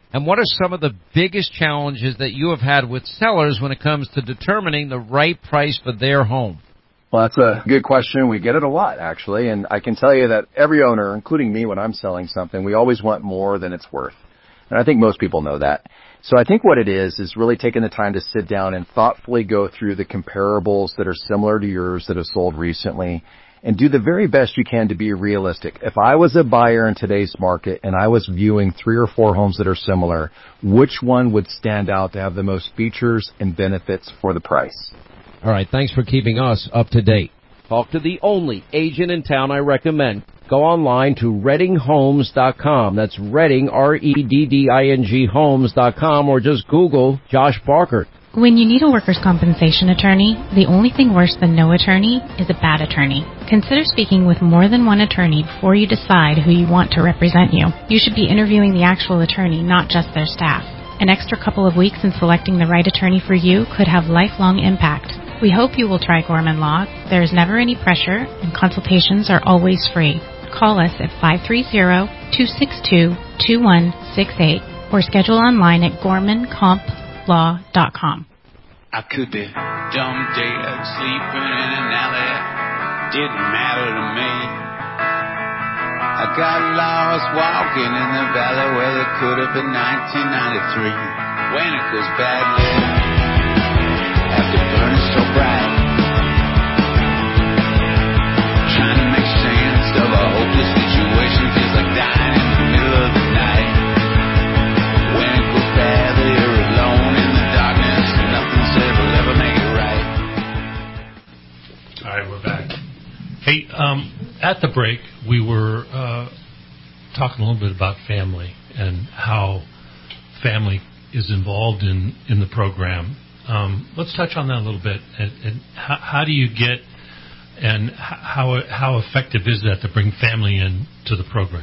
And what are some of the biggest challenges that you have had with sellers when it comes to determining the right price for their home? Well, that's a good question. We get it a lot, actually. And I can tell you that every owner, including me when I'm selling something, we always want more than it's worth. And I think most people know that. So I think what it is, is really taking the time to sit down and thoughtfully go through the comparables that are similar to yours that have sold recently and do the very best you can to be realistic. If I was a buyer in today's market and I was viewing three or four homes that are similar, which one would stand out to have the most features and benefits for the price? All right, thanks for keeping us up to date. Talk to the only agent in town I recommend. Go online to redding homes dot com. That's Redding, R E D D I N G homes dot com, or just Google Josh Barker. When you need a workers' compensation attorney, the only thing worse than no attorney is a bad attorney. Consider speaking with more than one attorney before you decide who you want to represent you. You should be interviewing the actual attorney, not just their staff. An extra couple of weeks in selecting the right attorney for you could have lifelong impact. We hope you will try Gorman Law. There is never any pressure, and consultations are always free. Call us at five three zero, two six two, two one six eight or schedule online at gorman comp law dot com. I could be dumb dead, sleeping in an alley. Didn't matter to me. I got lost walking in the valley where it could have been nineteen ninety-three. When it goes badly, after burning so bright, trying to make sense of a hopeless situation feels like dying in the middle of the night. When it goes badly, you're alone in the darkness, and nothing said will ever make it right. All right, we're back. Hey, um, at the break, we were uh, talking a little bit about family and how family is involved in, in the program. Um, let's touch on that a little bit. And, and how, how do you get and how how effective is that to bring family in to the program?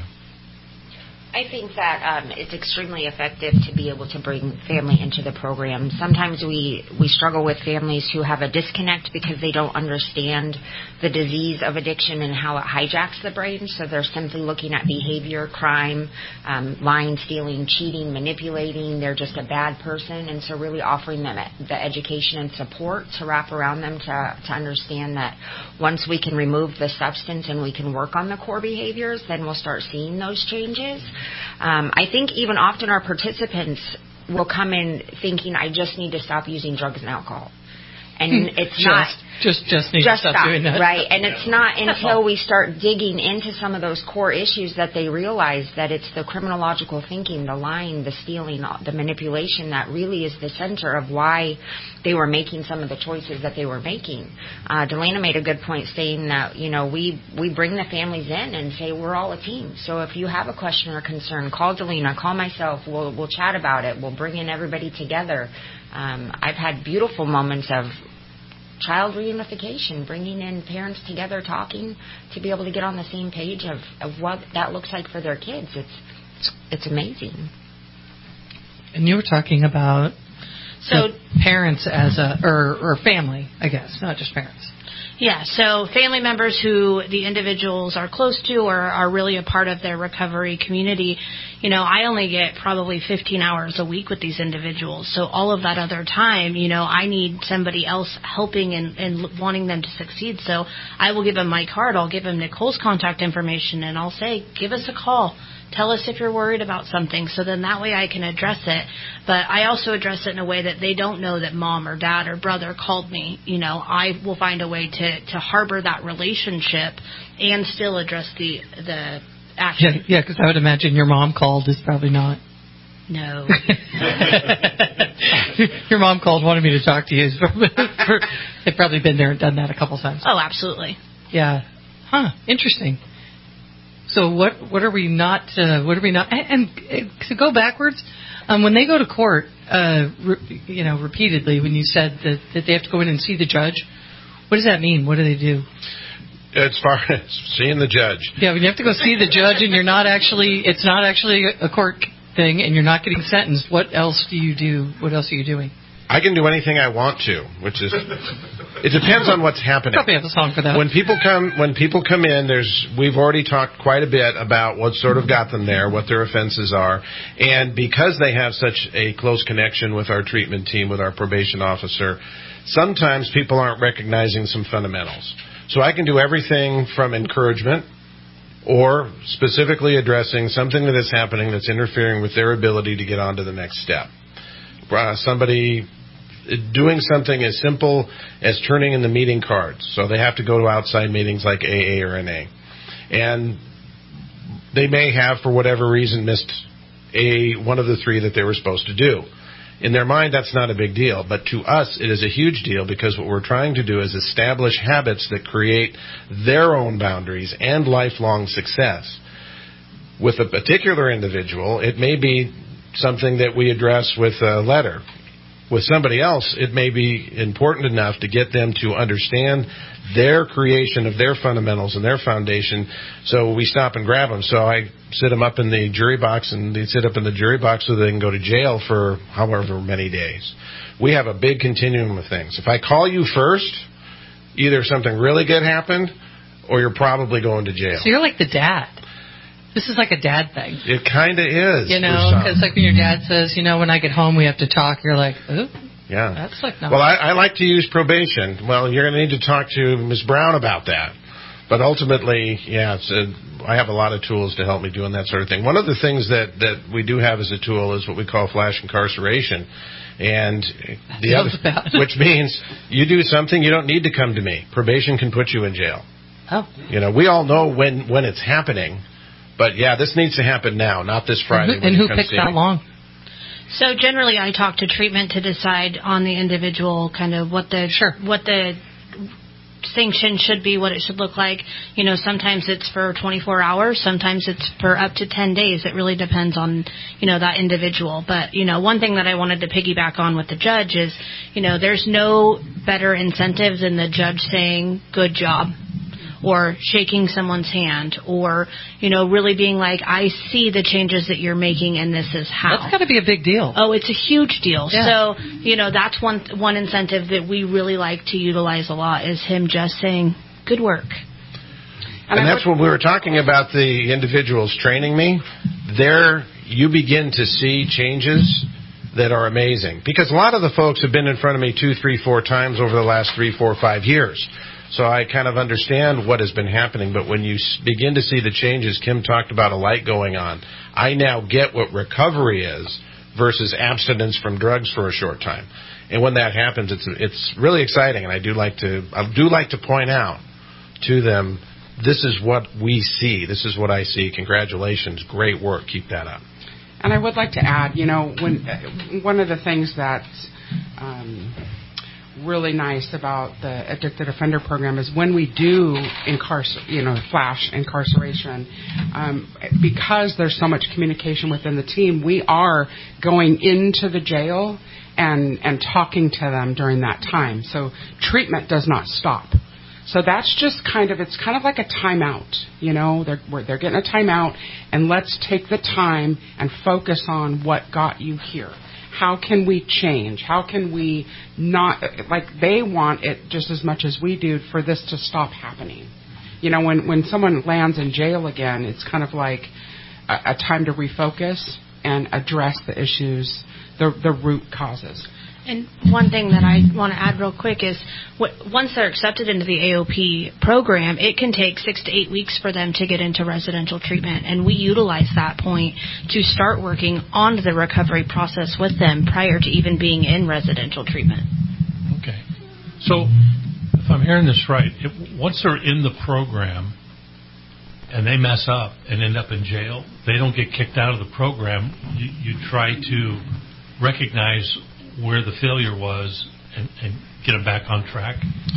I think that um, it's extremely effective to be able to bring family into the program. Sometimes we, we struggle with families who have a disconnect because they don't understand the disease of addiction and how it hijacks the brain. So they're simply looking at behavior, crime, um, lying, stealing, cheating, manipulating. They're just a bad person. And so really offering them the education and support to wrap around them to, to understand that once we can remove the substance and we can work on the core behaviors, then we'll start seeing those changes. Um, I think even often our participants will come in thinking, I just need to stop using drugs and alcohol. And it's just, not... Just, just need just to stop, stop doing that. Right, and it's not until we start digging into some of those core issues that they realize that it's the criminological thinking, the lying, the stealing, the manipulation that really is the center of why they were making some of the choices that they were making. Uh, Delana made a good point saying that, you know, we, we bring the families in and say we're all a team. So if you have a question or concern, call Delana, call myself, we'll, we'll chat about it, we'll bring in everybody together. Um, I've had beautiful moments of child reunification, bringing in parents together, talking to be able to get on the same page of, of what that looks like for their kids. It's it's, it's amazing. And you were talking about so parents as a or, or family, I guess, not just parents. Yeah, so family members who the individuals are close to or are really a part of their recovery community. You know, I only get probably fifteen hours a week with these individuals. So all of that other time, you know, I need somebody else helping and, and wanting them to succeed. So I will give them my card. I'll give them Nicole's contact information, and I'll say, give us a call. Tell us if you're worried about something, so then that way I can address it. But I also address it in a way that they don't know that mom or dad or brother called me. You know, I will find a way to, to harbor that relationship and still address the the action. Yeah, because I would imagine your mom called is probably not. No. Your mom called, wanted me to talk to you. They've probably been there and done that a couple times. Oh, absolutely. Yeah. Huh. Interesting. So what what are we not uh, what are we not and, and to go backwards um, when they go to court uh, re, you know repeatedly when you said that, that they have to go in and see the judge, what does that mean? What do they do? As far as seeing the judge. Yeah, when you have to go see the judge and you're not actually it's not actually a court thing and you're not getting sentenced, what else do you do? What else are you doing? I can do anything I want to, which is It depends on what's happening. Probably have a song for that. When people come, when people come in, there's we've already talked quite a bit about what sort of got them there, what their offenses are, and because they have such a close connection with our treatment team, with our probation officer, sometimes people aren't recognizing some fundamentals. So I can do everything from encouragement or specifically addressing something that is happening that's interfering with their ability to get on to the next step. Uh, somebody doing something as simple as turning in the meeting cards. So they have to go to outside meetings like A A or N A. And they may have, for whatever reason, missed a one of the three that they were supposed to do. In their mind, that's not a big deal. But to us, it is a huge deal because what we're trying to do is establish habits that create their own boundaries and lifelong success. With a particular individual, it may be something that we address with a letter. With somebody else, it may be important enough to get them to understand their creation of their fundamentals and their foundation, so we stop and grab them. So I sit them up in the jury box, and they sit up in the jury box so they can go to jail for however many days. We have a big continuum of things. If I call you first, either something really good happened or you're probably going to jail. So you're like the dad. This is like a dad thing. It kind of is. You know, because like when your dad says, you know, when I get home we have to talk, you're like, ooh. Yeah. That's like no. Well, I, I like to use probation. Well, you're going to need to talk to Miz Brown about that. But ultimately, yeah, it's a, I have a lot of tools to help me doing that sort of thing. One of the things that, that we do have as a tool is what we call flash incarceration. And the other, which means you do something, you don't need to come to me. Probation can put you in jail. Oh. You know, we all know when, when it's happening. But, yeah, this needs to happen now, not this Friday. And who, and who picks that long? So generally I talk to treatment to decide on the individual kind of what the sure. what the sanction should be, what it should look like. You know, sometimes it's for twenty-four hours, sometimes it's for up to ten days. It really depends on, you know, that individual. But, you know, one thing that I wanted to piggyback on with the judge is, you know, there's no better incentive than the judge saying, good job, or shaking someone's hand, or, you know, really being like, I see the changes that you're making and this is how. That's got to be a big deal. Oh, it's a huge deal. Yeah. So, you know, that's one one incentive that we really like to utilize a lot is him just saying, good work. And, and that's when we were talking about the individuals training me. There you begin to see changes that are amazing. Because a lot of the folks have been in front of me two, three, four times over the last three, four, five years. So I kind of understand what has been happening, but when you begin to see the changes, Kim talked about a light going on. I now get what recovery is versus abstinence from drugs for a short time. And when that happens, it's it's really exciting, and I do like to I do like to point out to them, this is what we see. This is what I see. Congratulations. Great work. Keep that up. And I would like to add, you know, when uh, one of the things that's um, really nice about the Addicted Offender Program is when we do incarcer- you know, flash incarceration, um, because there's so much communication within the team, we are going into the jail and and talking to them during that time. So treatment does not stop. So that's just kind of, it's kind of like a timeout, you know, they're, they're getting a timeout, and let's take the time and focus on what got you here. How can we change? How can we not, like they want it just as much as we do for this to stop happening. You know, when, when someone lands in jail again, it's kind of like a, a time to refocus and address the issues, the, the root causes. And one thing that I want to add real quick is what, once they're accepted into the A O P program, it can take six to eight weeks for them to get into residential treatment. And we utilize that point to start working on the recovery process with them prior to even being in residential treatment. Okay. So if I'm hearing this right, if, once they're in the program and they mess up and end up in jail, they don't get kicked out of the program. You, you try to recognize where the failure was and, and get them back on track?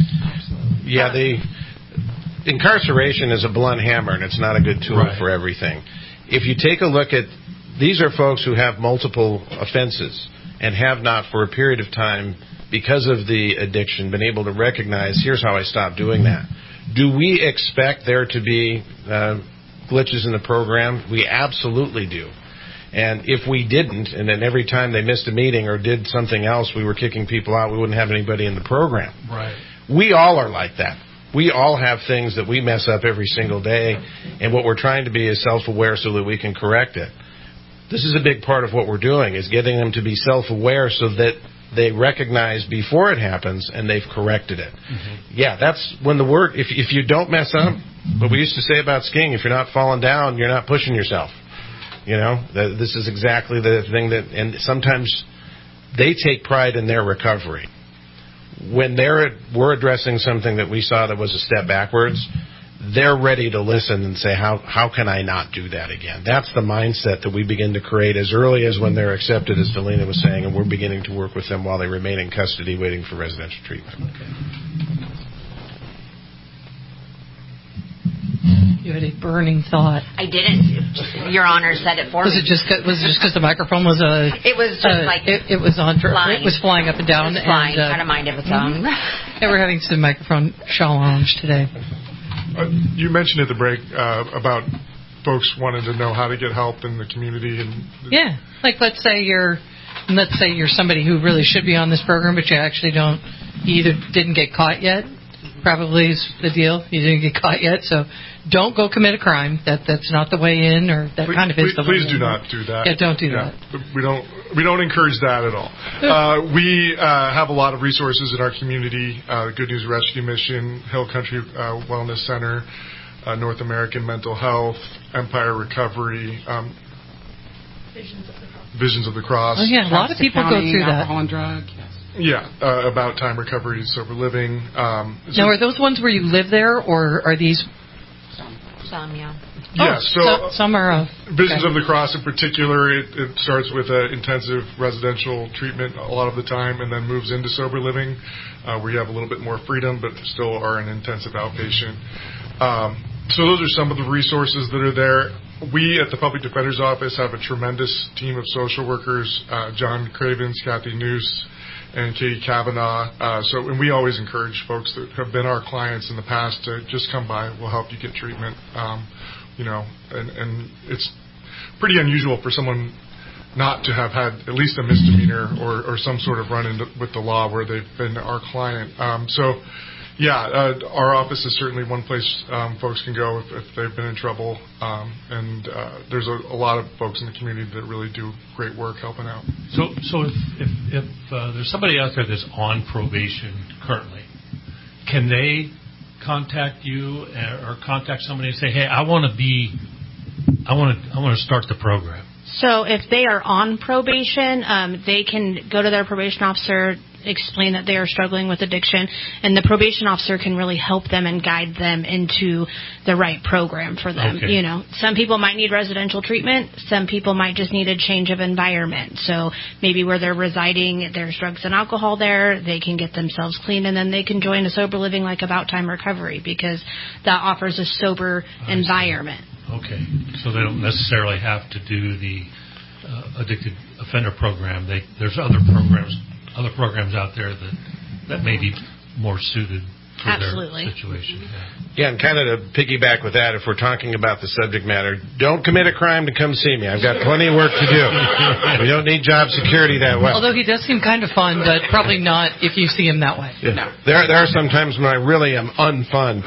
Yeah, the incarceration is a blunt hammer, and it's not a good tool right. for everything. If you take a look at, these are folks who have multiple offenses and have not for a period of time, because of the addiction, been able to recognize, here's how I stopped doing that. Do we expect there to be uh, glitches in the program? We absolutely do. And if we didn't, and then every time they missed a meeting or did something else, we were kicking people out, we wouldn't have anybody in the program. Right. we all are like that. We all have things that we mess up every single day, and what we're trying to be is self-aware so that we can correct it. This is a big part of what we're doing, is getting them to be self-aware so that they recognize before it happens and they've corrected it. Mm-hmm. Yeah, that's when the word, if, if you don't mess up, what we used to say about skiing, if you're not falling down, you're not pushing yourself. You know, the, this is exactly the thing that, and sometimes they take pride in their recovery. When they're we're addressing something that we saw that was a step backwards, they're ready to listen and say, how how can I not do that again? That's the mindset that we begin to create as early as when they're accepted, as Delina was saying, and we're beginning to work with them while they remain in custody waiting for residential treatment. Okay. You had a burning thought. I didn't. Your Honor said it for was me. It just, was it just because the microphone was a... It was just uh, like... It, it was on... Flying. It was flying up and down. It was flying. And, uh, had a mind of its own. Yeah, we're having some microphone challenge today. Uh, you mentioned at the break uh, about folks wanting to know how to get help in the community. And yeah. Like, let's say you're... Let's say you're somebody who really should be on this program, but you actually don't... You either didn't get caught yet. Probably is the deal. You didn't get caught yet, so don't go commit a crime. That that's not the way in, or that please, kind of is please, the way please in. Please do not do that. Yeah, don't do yeah. that. We don't we don't encourage that at all. uh, we uh, have a lot of resources in our community. Uh, Good News Rescue Mission, Hill Country uh, Wellness Center, uh, North American Mental Health, Empire Recovery, um, Visions of the Cross. Visions of the Cross. Oh yeah, a lot of people County, go through that. Alcohol and drug. Yeah, uh, about time recovery, sober living. Um, so now, are those ones where you live there, or are these? Some, yeah. Yeah, oh, so, so some are. Uh, Visions okay. of the Cross, in particular, it, it starts with uh, intensive residential treatment a lot of the time, and then moves into sober living, uh, where you have a little bit more freedom, but still are an intensive outpatient. Um, so those are some of the resources that are there. We at the Public Defender's Office have a tremendous team of social workers: uh, John Cravens, Kathy Noose, and Katie Kavanaugh. Uh, so, and we always encourage folks that have been our clients in the past to just come by. We'll help you get treatment. Um, you know, and, and it's pretty unusual for someone not to have had at least a misdemeanor or, or some sort of run-in with the law where they've been our client. Um, so, yeah, uh, our office is certainly one place um, folks can go if, if they've been in trouble. Um, and uh, there's a, a lot of folks in the community that really do great work helping out. So, so if if, if uh, there's somebody out there that's on probation currently, can they contact you or contact somebody and say, "Hey, I want to be, I want to, I want to start the program"? So if they are on probation, um, they can go to their probation officer, explain that they are struggling with addiction, and the probation officer can really help them and guide them into the right program for them. Okay. You know, some people might need residential treatment. Some people might just need a change of environment. So maybe where they're residing, there's drugs and alcohol there. They can get themselves clean, and then they can join a sober living like About Time Recovery, because that offers a sober I environment. See. Okay, so they don't necessarily have to do the uh, addicted offender program. They, there's other programs, other programs out there that that may be more suited for Absolutely. their situation. Yeah. Yeah, and kind of to piggyback with that, if we're talking about the subject matter, don't commit a crime to come see me. I've got plenty of work to do. We don't need job security that well. Although he does seem kind of fun, but probably not if you see him that way. Yeah. No. There, there are some times when I really am unfun.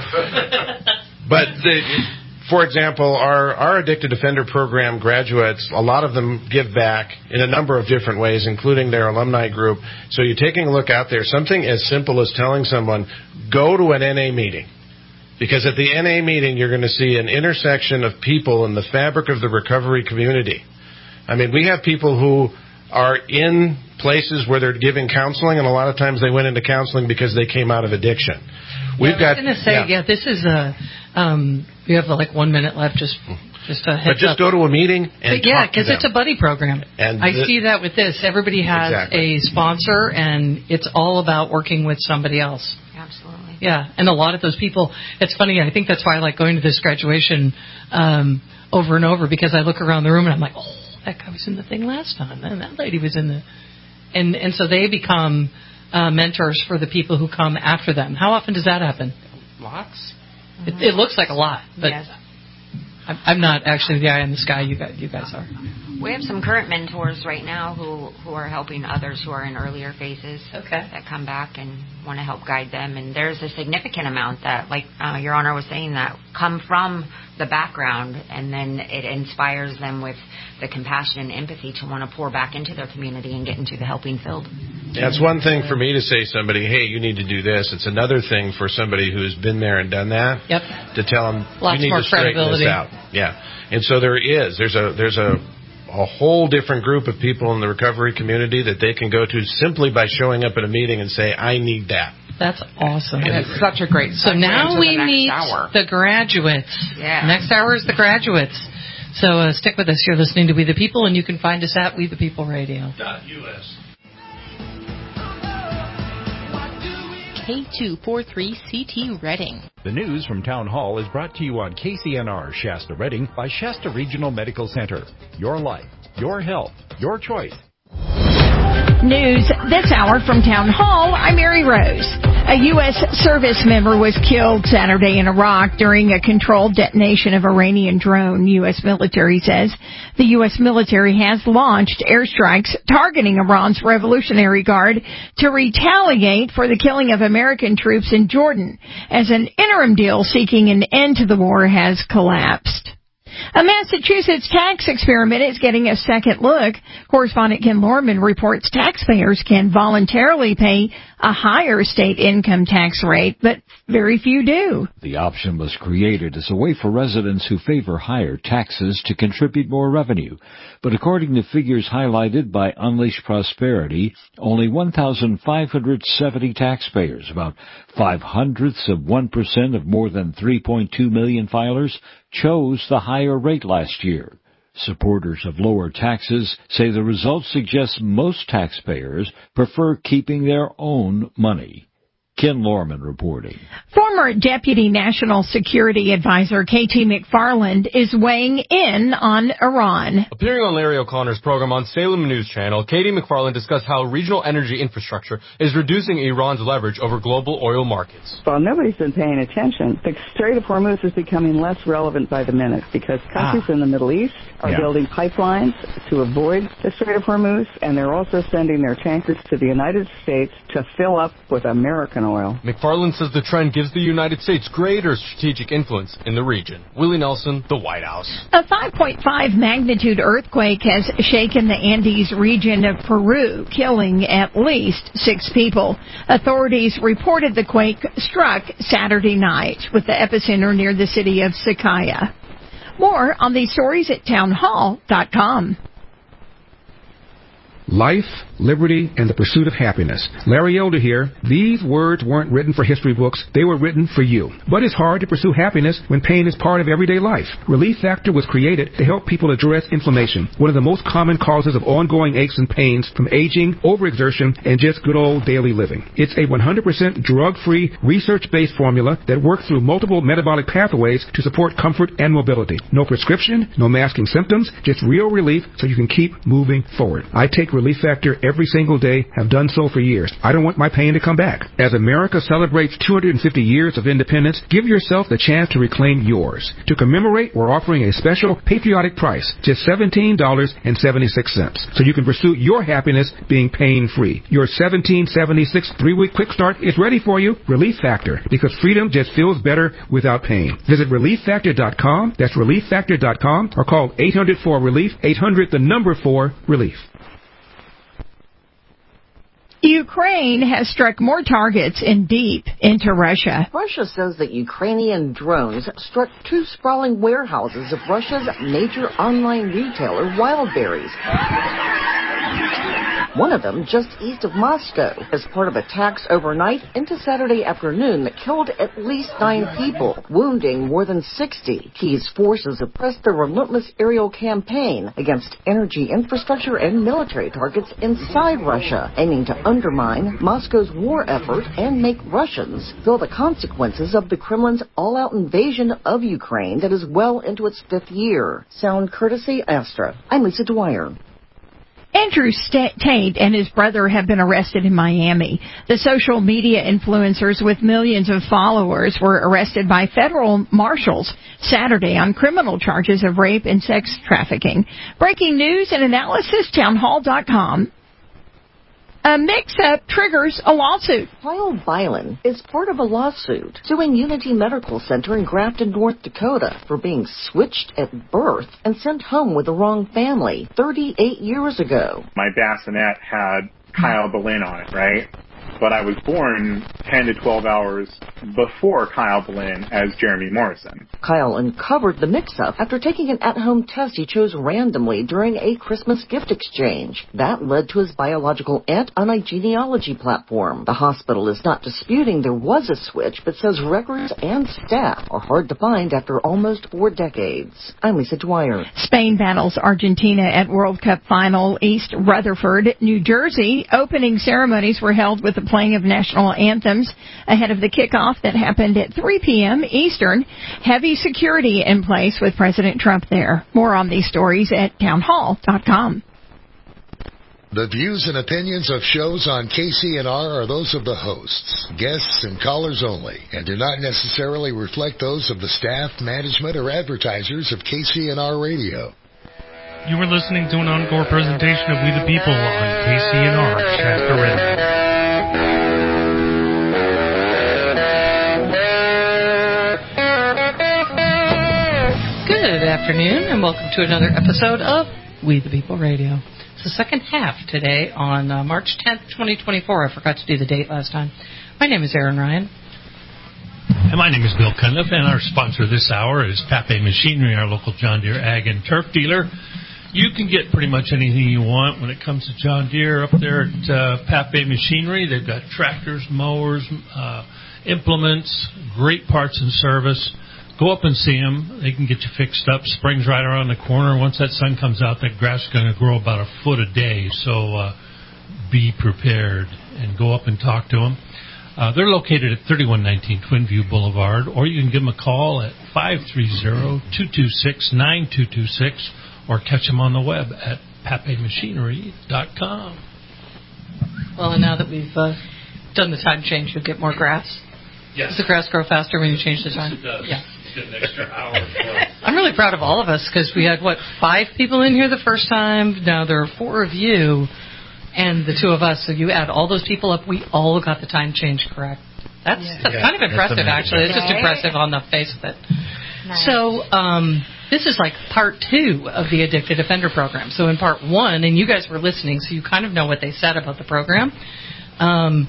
But the, for example, our, our addicted offender program graduates, a lot of them give back in a number of different ways, including their alumni group. So you're taking a look out there, something as simple as telling someone, go to an N A meeting. Because at the N A meeting, you're going to see an intersection of people in the fabric of the recovery community. I mean, we have people who are in places where they're giving counseling, and a lot of times they went into counseling because they came out of addiction. We've yeah, I was got. going to say, yeah. yeah, this is a. Um, we have like one minute left. Just, just a heads But just up. go to a meeting and but yeah, because it's a buddy program. And I the, see that with this. Everybody has exactly. a sponsor, and it's all about working with somebody else. Absolutely. Yeah, and a lot of those people. It's funny. I think that's why I like going to this graduation um, over and over, because I look around the room and I'm like, oh, that guy was in the thing last time, and that lady was in the, and and so they become uh, mentors for the people who come after them. How often does that happen? Lots. It, it looks like a lot, but yes. I'm, I'm not actually the eye in the sky. You guys, you guys are. We have some current mentors right now who, who are helping others who are in earlier phases. Okay. That come back and want to help guide them. And there's a significant amount that, like uh, Your Honor was saying, that come from the background, and then it inspires them with the compassion and empathy to want to pour back into their community and get into the helping field. Yeah, it's one thing for me to say to somebody, hey, you need to do this. It's another thing for somebody who's been there and done that yep. to tell them, Lots you need more to straighten credibility. this out. Yeah. And so there is. There's a there's a, a whole different group of people in the recovery community that they can go to simply by showing up at a meeting and say, I need that. That's awesome. And it's such a great So now we meet hour. the graduates. Yeah. Next hour is the graduates. So uh, stick with us. You're listening to We the People, and you can find us at We the People Radio. .us. K two forty-three C T Reading. The news from Town Hall is brought to you on K C N R Shasta Reading by Shasta Regional Medical Center. Your life, your health, your choice. News this hour from Town Hall. I'm Mary Rose. A U S service member was killed Saturday in Iraq during a controlled detonation of Iranian drone, U S military says. The U S military has launched airstrikes targeting Iran's Revolutionary Guard to retaliate for the killing of American troops in Jordan, as an interim deal seeking an end to the war has collapsed. A Massachusetts tax experiment is getting a second look. Correspondent Ken Lorman reports taxpayers can voluntarily pay a higher state income tax rate, but very few do. The option was created as a way for residents who favor higher taxes to contribute more revenue. But according to figures highlighted by Unleash Prosperity, only one thousand five hundred seventy taxpayers, about five hundredths of one percent of more than three point two million filers, chose the higher rate last year. Supporters of lower taxes say the results suggest most taxpayers prefer keeping their own money. Ken Lorman reporting. Former Deputy National Security Advisor K T McFarland is weighing in on Iran. Appearing on Larry O'Connor's program on Salem News Channel, K T McFarland discussed how regional energy infrastructure is reducing Iran's leverage over global oil markets. While nobody's been paying attention, the Strait of Hormuz is becoming less relevant by the minute because countries ah. in the Middle East are yeah. building pipelines to avoid the Strait of Hormuz, and they're also sending their tankers to the United States to fill up with American oil. McFarland says the trend gives the United States greater strategic influence in the region. Willie Nelson, the White House. A five point five magnitude earthquake has shaken the Andes region of Peru, killing at least six people. Authorities reported the quake struck Saturday night, with the epicenter near the city of Sakaya. More on these stories at townhall dot com. Life, liberty, and the pursuit of happiness. Larry Elder here. These words weren't written for history books. They were written for you. But it's hard to pursue happiness when pain is part of everyday life. Relief Factor was created to help people address inflammation, one of the most common causes of ongoing aches and pains from aging, overexertion, and just good old daily living. It's a one hundred percent drug-free, research-based formula that works through multiple metabolic pathways to support comfort and mobility. No prescription, no masking symptoms, just real relief so you can keep moving forward. I take Relief Factor every single day, have done so for years. I don't want my pain to come back. As America celebrates two hundred fifty years of independence, give yourself the chance to reclaim yours. To commemorate, we're offering a special patriotic price, just seventeen dollars and seventy-six cents, so you can pursue your happiness being pain-free. Your seventeen seventy-six three-week quick start is ready for you. Relief Factor, because freedom just feels better without pain. Visit relief factor dot com. That's relief factor dot com, or call eight hundred four relief, eight hundred the number four relief. Ukraine has struck more targets in deep into Russia. Russia says that Ukrainian drones struck two sprawling warehouses of Russia's major online retailer, Wildberries. One of them just east of Moscow, as part of attacks overnight into Saturday afternoon that killed at least nine people, wounding more than sixty. Kiev's forces have pressed their relentless aerial campaign against energy infrastructure and military targets inside Russia, aiming to undermine Moscow's war effort and make Russians feel the consequences of the Kremlin's all-out invasion of Ukraine that is well into its fifth year. Sound courtesy Astra. I'm Lisa Dwyer. Andrew Tate and his brother have been arrested in Miami. The social media influencers with millions of followers were arrested by federal marshals Saturday on criminal charges of rape and sex trafficking. Breaking news and analysis, townhall dot com. A mix-up triggers a lawsuit. Kyle Bylan is part of a lawsuit suing Unity Medical Center in Grafton, North Dakota for being switched at birth and sent home with the wrong family thirty-eight years ago. My bassinet had Kyle Bylan on it, right? But I was born ten to twelve hours before Kyle Bylan as Jeremy Morrison. Kyle uncovered the mix-up after taking an at-home test he chose randomly during a Christmas gift exchange. That led to his biological aunt on a genealogy platform. The hospital is not disputing there was a switch, but says records and staff are hard to find after almost four decades. I'm Lisa Dwyer. Spain battles Argentina at World Cup final. East Rutherford, New Jersey. Opening ceremonies were held with the playing of national anthems ahead of the kickoff that happened at three p.m. Eastern. Heavy security in place with President Trump there. More on these stories at townhall dot com. The views and opinions of shows on K C N R are those of the hosts, guests, and callers only, and do not necessarily reflect those of the staff, management, or advertisers of K C N R Radio. You are listening to an encore presentation of We the People on K C N R Shasta Radio. Good afternoon, and welcome to another episode of We the People Radio. It's the second half today on uh, March tenth, twenty twenty-four. I forgot to do the date last time. My name is Aaron Ryan. And my name is Bill Cunliffe, and our sponsor this hour is Pape Machinery, our local John Deere ag and turf dealer. You can get pretty much anything you want when it comes to John Deere up there at uh, Pape Machinery. They've got tractors, mowers, uh, implements, great parts and service. Go up and see them. They can get you fixed up. Spring's right around the corner. Once that sun comes out, that grass is going to grow about a foot a day. So uh, be prepared and go up and talk to them. Uh, they're located at thirty-one nineteen Twinview Boulevard, or you can give them a call at five three zero, two two six, nine two two six, or catch them on the web at pape machinery dot com. Well, and now that we've uh, done the time change, you'll get more grass. Yes. Does the grass grow faster when you change the time? Yes, it does. Yeah. Get an extra hour. I'm really proud of all of us because we had, what, five people in here the first time. Now there are four of you and the two of us. So you add all those people up, we all got the time change correct. That's, yeah. that's yeah, kind of impressive, actually. It's just right? impressive on the face of it. Nice. So um, this is like part two of the Addicted Offender Program. So in part one, and you guys were listening, so you kind of know what they said about the program. Um,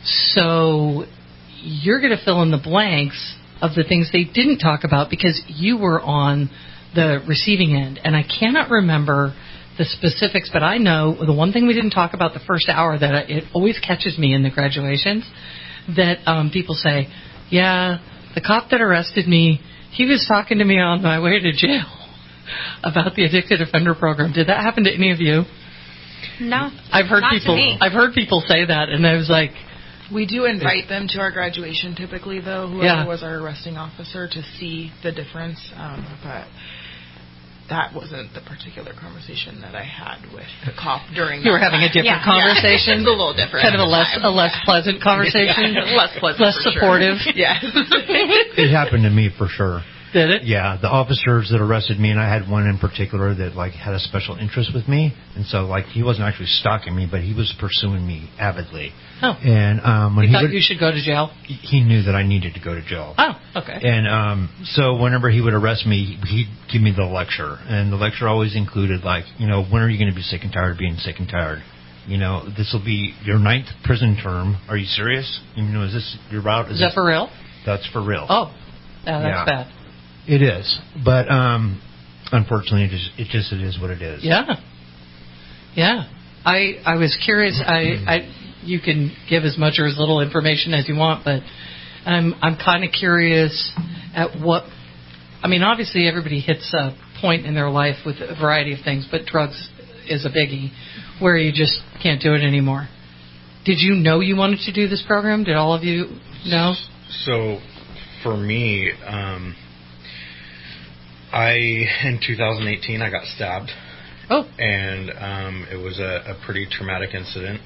so you're going to fill in the blanks of the things they didn't talk about because you were on the receiving end. And I cannot remember the specifics, but I know the one thing we didn't talk about the first hour that it always catches me in the graduations, that um, people say, yeah, the cop that arrested me, he was talking to me on my way to jail about the Addicted Offender Program. Did that happen to any of you? No. I've heard not people to me. I've heard people say that, and I was like, we do invite them to our graduation typically, though, whoever yeah. was our arresting officer, to see the difference. Um, but that wasn't the particular conversation that I had with the cop during You were having time. a different yeah, conversation? Yeah. It's a little different. Kind of a less a less pleasant conversation? Yeah, less pleasant, Less supportive? Sure. Yes. It happened to me for sure. Did it? Yeah, the officers that arrested me, and I had one in particular that like had a special interest with me, and so like he wasn't actually stalking me, but he was pursuing me avidly. Oh. And um, when he, he thought would, you should go to jail. He knew that I needed to go to jail. Oh, okay. And um, so whenever he would arrest me, he'd give me the lecture, and the lecture always included like, you know, when are you going to be sick and tired of being sick and tired? You know, this will be your ninth prison term. Are you serious? You know, is this your route? Is, is that this, for real? That's for real. Oh, yeah, that's yeah. bad. It is, but um, unfortunately, it just, it just it is what it is. Yeah, yeah. I I was curious. I, I you can give as much or as little information as you want, but I'm I'm kind of curious at what. I mean, obviously, everybody hits a point in their life with a variety of things, but drugs is a biggie, where you just can't do it anymore. Did you know you wanted to do this program? Did all of you know? So, for me. Um, I, in two thousand eighteen, I got stabbed Oh. And um, it was a, a pretty traumatic incident.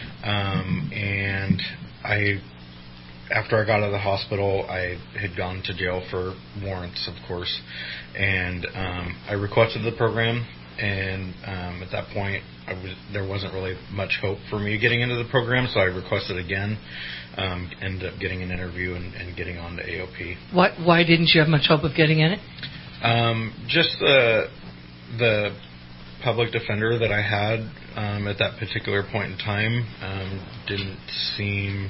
Um, and I, after I got out of the hospital, I had gone to jail for warrants, of course. And um, I requested the program. And um, at that point, I was, there wasn't really much hope for me getting into the program, so I requested again. Um, ended up getting an interview and, and getting on to A O P. Why, why didn't you have much hope of getting in it? Um, just the the public defender that I had um, at that particular point in time um, didn't seem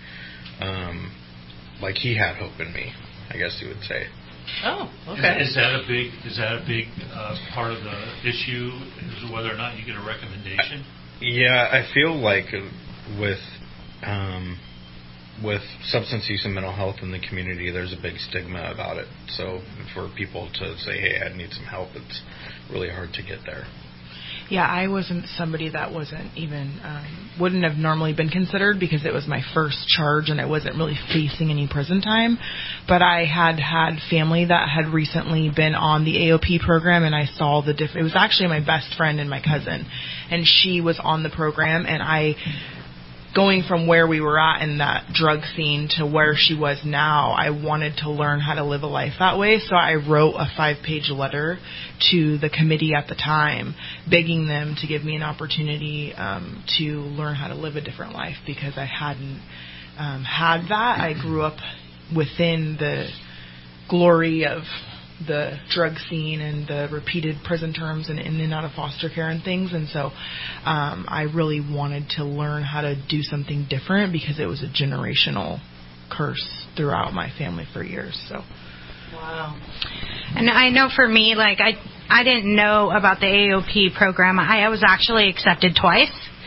um, like he had hope in me, I guess you would say. Oh, okay. Is, is that a big is that a big uh, part of the issue? Is whether or not you get a recommendation? Yeah, I feel like with um, with substance use and mental health in the community, there's a big stigma about it. So for people to say, "Hey, I need some help," it's really hard to get there. Yeah, I wasn't somebody that wasn't even, um, wouldn't have normally been considered because it was my first charge and I wasn't really facing any prison time. But I had had family that had recently been on the A O P program, and I saw the difference. It was actually my best friend and my cousin, and she was on the program, and I, going from where we were at in that drug scene to where she was now, I wanted to learn how to live a life that way. So I wrote a five-page letter to the committee at the time, begging them to give me an opportunity um, to learn how to live a different life because I hadn't um, had that. I grew up within the glory of the drug scene and the repeated prison terms and in and out of foster care and things, and so um, I really wanted to learn how to do something different because it was a generational curse throughout my family for years. So, wow. And I know for me, like I, I didn't know about the A O P program. I, I was actually accepted twice.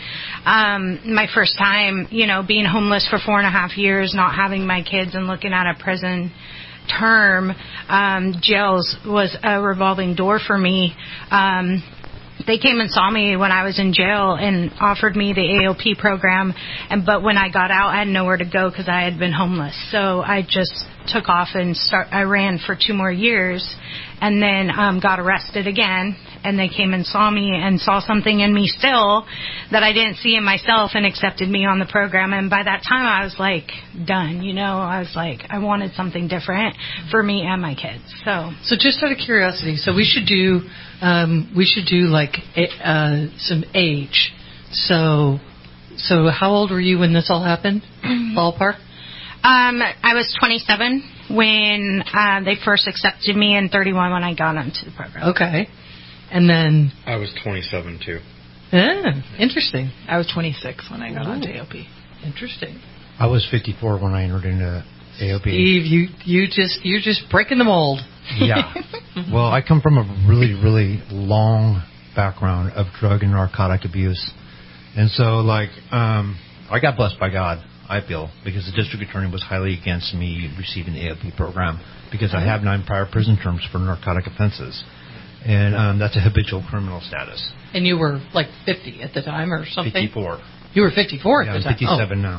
Um, my first time, you know, being homeless for four and a half years, not having my kids, and looking at a prison term, um, jails was a revolving door for me. Um, they came and saw me when I was in jail and offered me the A O P program, and but when I got out, I had nowhere to go because I had been homeless. So I just took off and start. I ran for two more years, and then um, got arrested again. And they came and saw me and saw something in me still that I didn't see in myself, and accepted me on the program. And by that time, I was like done. You know, I was like I wanted something different for me and my kids. So, so just out of curiosity, so we should do um, we should do like uh, some age. So, so how old were you when this all happened? Ballpark. Um, I was twenty-seven when uh, they first accepted me, and thirty-one when I got onto the program. Okay. And then I was twenty-seven too. Yeah, interesting. I was twenty-six when I got onto A O P. Interesting. I was fifty-four when I entered into A O P. Steve, you you just you're just breaking the mold. Yeah. Well, I come from a really really long background of drug and narcotic abuse, and so like um, I got blessed by God, I feel, because the district attorney was highly against me receiving the A O P program because I have nine prior prison terms for narcotic offenses. And um, that's a habitual criminal status. And you were like fifty at the time or something? fifty-four. You were fifty-four at yeah, the time? I'm fifty-seven oh. now.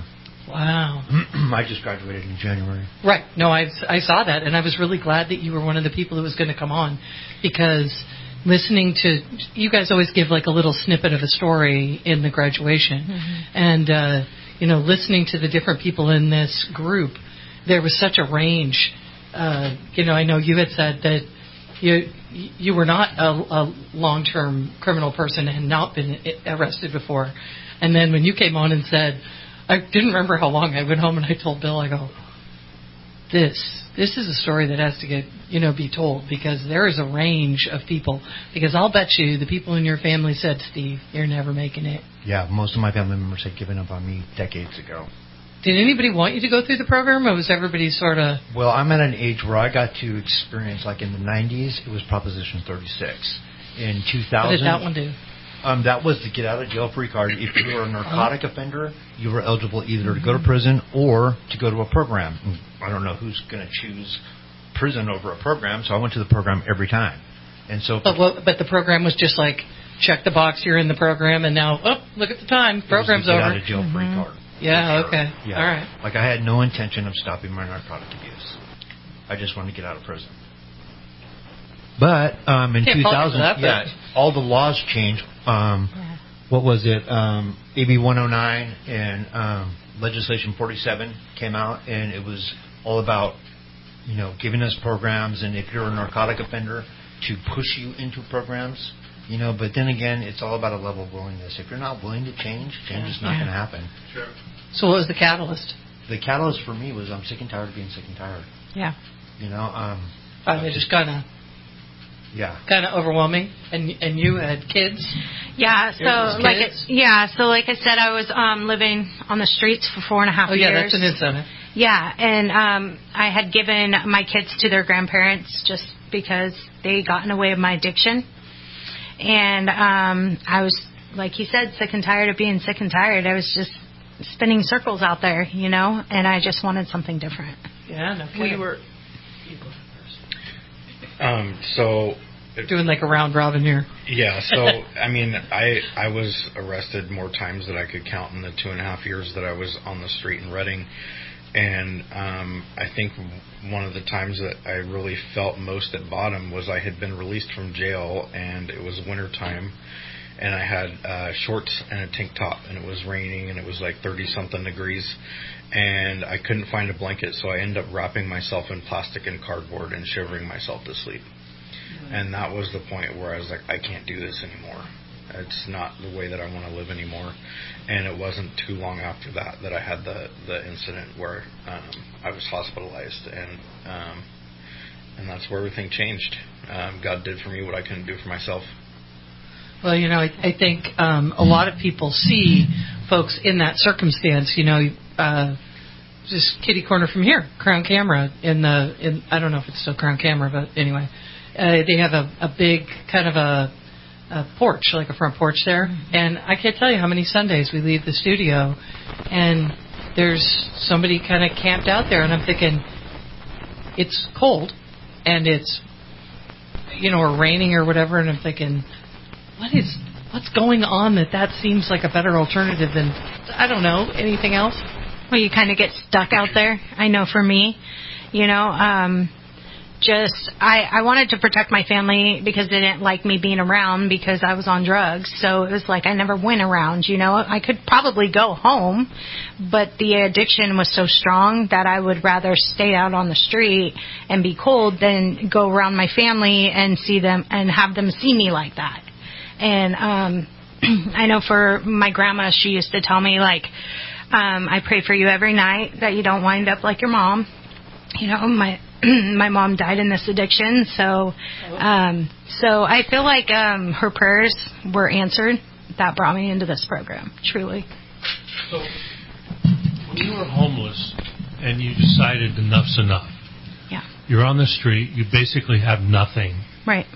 Wow. I just graduated in January. Right. No, I, I saw that, and I was really glad that you were one of the people that was going to come on, because listening to, you guys always give like a little snippet of a story in the graduation. Mm-hmm. And, uh, you know, listening to the different people in this group, there was such a range. Uh, you know, I know you had said that you you were not a, a long-term criminal person and had not been arrested before. And then when you came on and said, I didn't remember how long, I went home and I told Bill, I go, this, this is a story that has to get, you know, be told, because there is a range of people. Because I'll bet you the people in your family said, Steve, you're never making it. Yeah, most of my family members had given up on me decades ago. Did anybody want you to go through the program, or was everybody sort of... Well, I'm at an age where I got to experience, like in the nineties, it was Proposition thirty-six. In two thousand... What did that one do? Um, that was the get out of jail free card. If you were a narcotic offender, you were eligible either to go to prison or to go to a program. I don't know who's going to choose prison over a program, so I went to the program every time. And so, But, what, but the program was just like, check the box, you're in the program, and now, oh, look at the time, program's it was the get over. out of jail free mm-hmm. card. Yeah, sure. okay. Yeah. All right. Like, I had no intention of stopping my narcotic abuse. I just wanted to get out of prison. But um, in Can't two fault you thousand, for that, yeah, but- all the laws changed. Um, Yeah. What was it? Um, A B one oh nine and um, legislation forty-seven came out, and it was all about, you know, giving us programs, and if you're a narcotic offender, to push you into programs. You know, but then again, it's all about a level of willingness. If you're not willing to change, change is not Yeah. going to happen. Sure. So what was the catalyst? The catalyst for me was I'm sick and tired of being sick and tired. Yeah. You know, um, Finally, just kind of, yeah. kind of overwhelming. And and you had kids. Yeah, so Yours like kids? it, yeah, so like I said, I was um, living on the streets for four and a half Oh years. yeah, that's an incentive. Yeah, and um, I had given my kids to their grandparents just because they got in the way of my addiction. And um, I was, like he said, sick and tired of being sick and tired. I was just spinning circles out there, you know, and I just wanted something different. Yeah, no kidding. We were Um, so doing like a round robin here. Yeah, so I mean, I I was arrested more times than I could count in the two and a half years that I was on the street in Reading, and um, I think one of the times that I really felt most at bottom was I had been released from jail, and it was winter time, and I had uh, shorts and a tank top, and it was raining, and it was like thirty something degrees, and I couldn't find a blanket, so I ended up wrapping myself in plastic and cardboard and shivering myself to sleep. And that was the point where I was like, I can't do this anymore. It's not the way that I want to live anymore. And it wasn't too long after that that I had the, the incident where um, I was hospitalized, and um, and that's where everything changed. Um, God did for me what I couldn't do for myself. Well, you know, I, I think um, a lot of people see folks in that circumstance. You know, uh, just kitty corner from here, Crown Camera in the in I don't know if it's still Crown Camera, but anyway. Uh, they have a, a big kind of a, a porch, like a front porch there. And I can't tell you how many Sundays we leave the studio and there's somebody kind of camped out there. And I'm thinking, it's cold and it's, you know, or raining or whatever. And I'm thinking, what is, what's going on that that seems like a better alternative than, I don't know, anything else? Well, you kind of get stuck out there. I know for me, you know, um, Just, I, I wanted to protect my family because they didn't like me being around because I was on drugs. So it was like I never went around, you know. I could probably go home, but the addiction was so strong that I would rather stay out on the street and be cold than go around my family and see them and have them see me like that. And um, I know for my grandma, she used to tell me, like, um, I pray for you every night that you don't wind up like your mom. You know, my... my mom died in this addiction, so um, so I feel like um, her prayers were answered. That brought me into this program, truly. So, when you were homeless and you decided enough's enough, yeah, you're on the street, you basically have nothing. Right.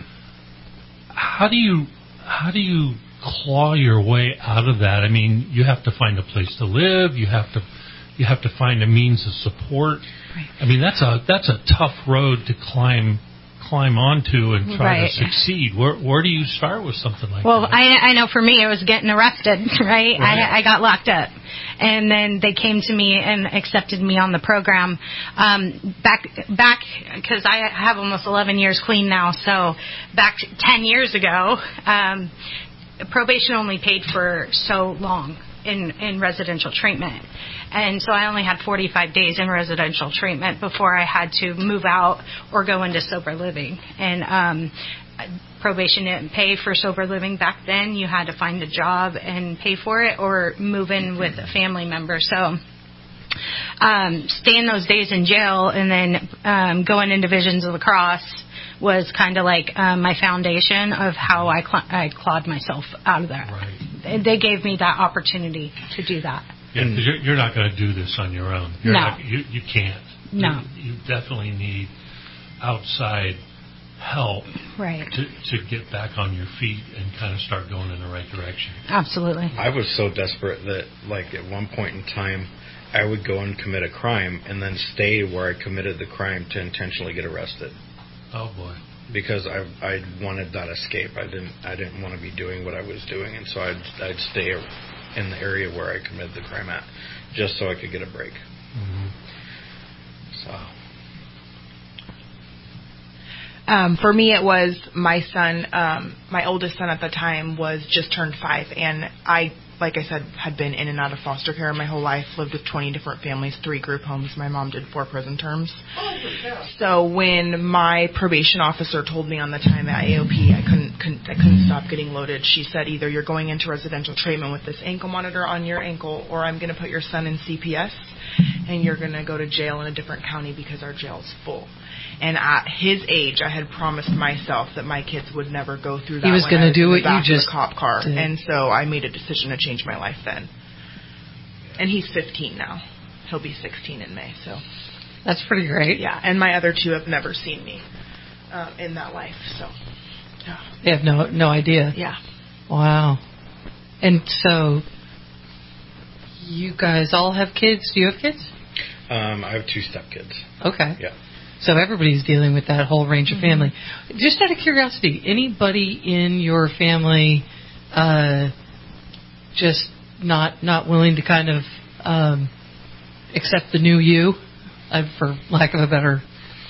How do you how do you claw your way out of that? I mean, you have to find a place to live. You have to you have to find a means of support. Right. I mean, that's a that's a tough road to climb climb onto and try right. to succeed. Where where do you start with something like well, that? Well, I I know for me it was getting arrested, right? right? I I got locked up, and then they came to me and accepted me on the program. Um, back back because I have almost eleven years clean now, so back ten years ago, um, probation only paid for so long in in residential treatment. And so I only had forty-five days in residential treatment before I had to move out or go into sober living. And um, probation didn't pay for sober living back then. You had to find a job and pay for it or move in with a family member. So um, staying those days in jail and then um, going into Visions of the Cross was kind of like um, my foundation of how I, cl- I clawed myself out of that. Right. They gave me that opportunity to do that. Yeah, because you're, you're not going to do this on your own. You're no. Not, you, you can't. No. You, you definitely need outside help right. to, to get back on your feet and kind of start going in the right direction. Absolutely. I was so desperate that, like, at one point in time, I would go and commit a crime and then stay where I committed the crime to intentionally get arrested. Oh, boy. Because I I wanted that escape. I didn't I didn't want to be doing what I was doing, and so I'd I'd stay in the area where I committed the crime at, just so I could get a break. Mm-hmm. So. Um, for me, it was my son, um, my oldest son at the time was just turned five, and I, like I said, had been in and out of foster care my whole life, lived with twenty different families, three group homes. My mom did four prison terms. So when my probation officer told me on the time at A O P I couldn't, couldn't I couldn't stop getting loaded, she said, either you're going into residential treatment with this ankle monitor on your ankle, or I'm going to put your son in C P S, and you're going to go to jail in a different county because our jail's full. And at his age, I had promised myself that my kids would never go through that. He was going to do what you just the cop car, did. And so I made a decision to change my life then. And he's fifteen now. He'll be sixteen in May. So that's pretty great. Yeah, and my other two have never seen me uh, in that life. So yeah. They have no no idea. Yeah. Wow. And so you guys all have kids? Do you have kids? Um, I have two stepkids. Okay. Yeah. So everybody's dealing with that whole range of family. Mm-hmm. Just out of curiosity, anybody in your family uh, just not not willing to kind of um, accept the new you, uh, for lack of a better...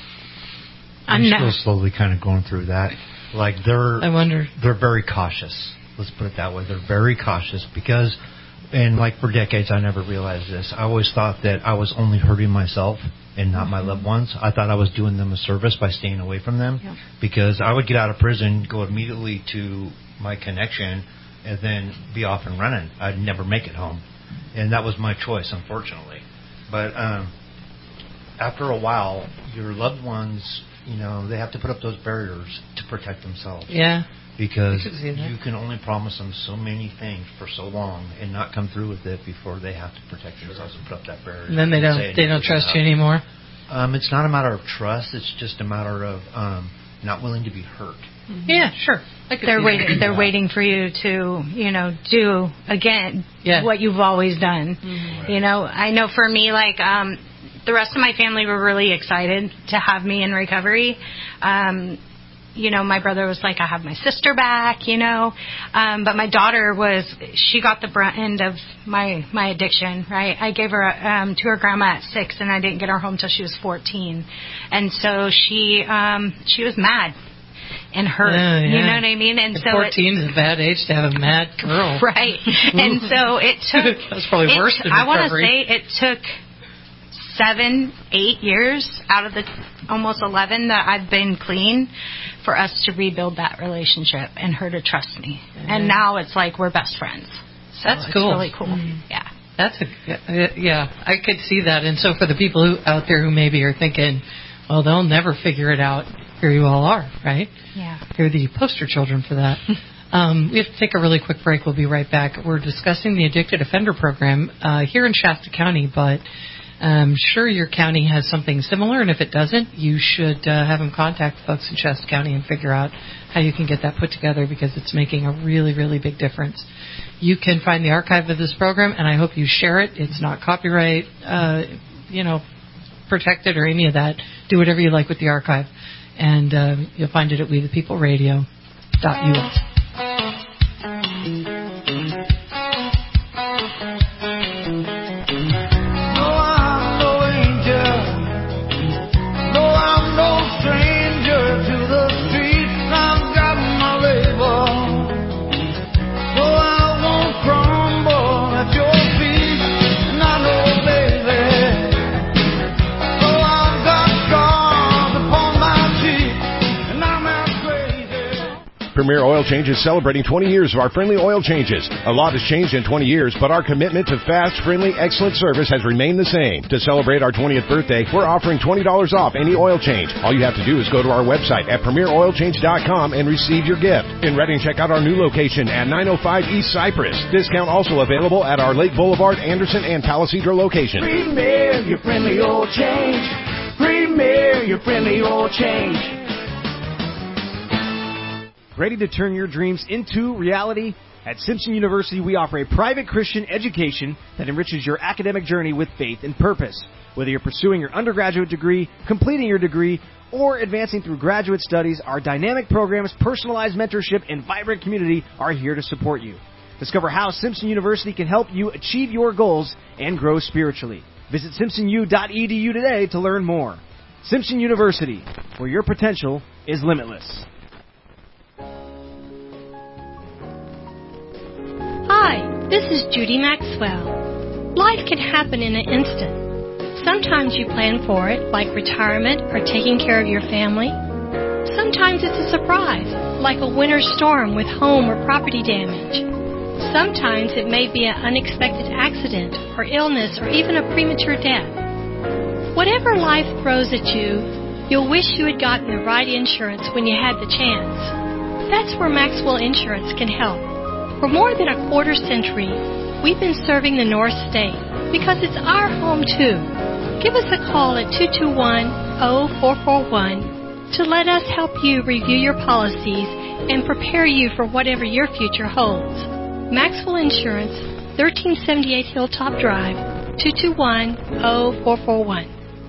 I'm still slowly kind of going through that. Like they're, I wonder. They're very cautious. Let's put it that way. They're very cautious because, and like for decades, I never realized this. I always thought that I was only hurting myself and not mm-hmm. my loved ones. I thought I was doing them a service by staying away from them, yeah. because I would get out of prison, go immediately to my connection, and then be off and running. I'd never make it home, and that was my choice, unfortunately. But um, after a while, your loved ones, you know, they have to put up those barriers to protect themselves. Yeah. Because you can only promise them so many things for so long and not come through with it before they have to protect themselves and put up that barrier. And then they don't they don't trust you anymore? Um, it's not a matter of trust. It's just a matter of um, not willing to be hurt. Mm-hmm. Yeah, sure. They're waiting. They're waiting for you to, you know, do again yeah. what you've always done. Mm-hmm. Right. You know, I know for me, like um, the rest of my family were really excited to have me in recovery. Um, You know, my brother was like, I have my sister back, you know. Um, but my daughter was, she got the brunt end of my, my addiction, right? I gave her um, to her grandma at six, and I didn't get her home till she was fourteen. And so she um, she was mad and hurt, uh, yeah. you know what I mean? And, and so fourteen is a bad age to have a mad girl. Right. And so it took. That's probably worse than I want to recovery. say it took seven, eight years out of the almost eleven that I've been clean for us to rebuild that relationship and her to trust me. Mm-hmm. And now it's like we're best friends. So That's it's cool. really cool. Mm-hmm. Yeah. That's a, yeah, I could see that. And so for the people who out there who maybe are thinking, well, they'll never figure it out, here you all are, right? Yeah. You're the poster children for that. Um, we have to take a really quick break. We'll be right back. We're discussing the Addicted Offender Program uh, here in Shasta County, but I'm sure your county has something similar, and if it doesn't, you should uh, have them contact folks in Shasta County and figure out how you can get that put together, because it's making a really, really big difference. You can find the archive of this program, and I hope you share it. It's not copyright, uh, you know, protected or any of that. Do whatever you like with the archive, and uh, you'll find it at we the people radio dot U S. Premier Oil Change is celebrating twenty years of our friendly oil changes. A lot has changed in twenty years, but our commitment to fast, friendly, excellent service has remained the same. To celebrate our twentieth birthday, we're offering twenty dollars off any oil change. All you have to do is go to our website at premier oil change dot com and receive your gift. In Redding, check out our new location at nine oh five East Cypress. Discount also available at our Lake Boulevard, Anderson, and Palisadro locations. Premier, your friendly oil change. Premier, your friendly oil change. Ready to turn your dreams into reality? At Simpson University, we offer a private Christian education that enriches your academic journey with faith and purpose. Whether you're pursuing your undergraduate degree, completing your degree, or advancing through graduate studies, our dynamic programs, personalized mentorship, and vibrant community are here to support you. Discover how Simpson University can help you achieve your goals and grow spiritually. Visit simpson u dot e d u today to learn more. Simpson University, where your potential is limitless. Hi, this is Judy Maxwell. Life can happen in an instant. Sometimes you plan for it, like retirement or taking care of your family. Sometimes it's a surprise, like a winter storm with home or property damage. Sometimes it may be an unexpected accident or illness or even a premature death. Whatever life throws at you, you'll wish you had gotten the right insurance when you had the chance. That's where Maxwell Insurance can help. For more than a quarter century, we've been serving the North State because it's our home too. Give us a call at two two one, zero four four one to let us help you review your policies and prepare you for whatever your future holds. Maxwell Insurance, thirteen seventy-eight Hilltop Drive, two two one, zero four four one.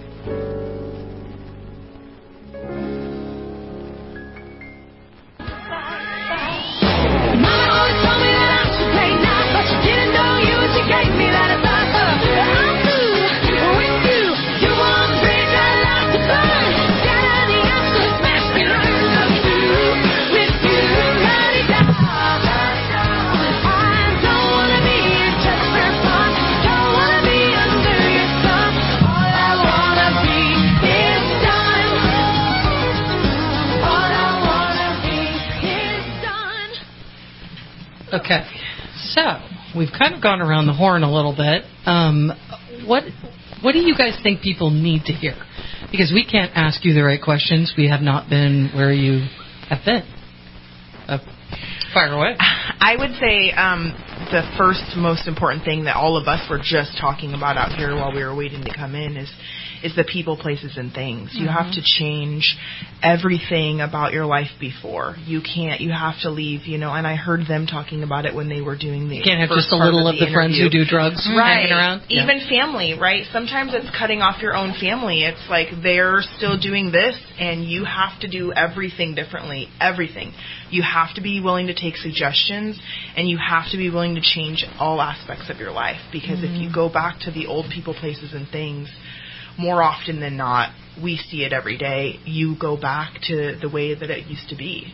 Okay, so we've kind of gone around the horn a little bit. Um, what what do you guys think people need to hear? Because we can't ask you the right questions. We have not been where you have been. Uh, fire away. I would say um, the first most important thing that all of us were just talking about out here while we were waiting to come in is is the people, places, and things. You mm-hmm. have to change everything about your life before. You can't, you have to leave, you know, and I heard them talking about it when they were doing the You can't have just a little of the, of the friends who do drugs right. hanging around. Even yeah. family, right? Sometimes it's cutting off your own family. It's like they're still doing this and you have to do everything differently. Everything. You have to be willing to take suggestions and you have to be willing to change all aspects of your life because mm-hmm. if you go back to the old people, places, and things, more often than not, we see it every day. You go back to the way that it used to be.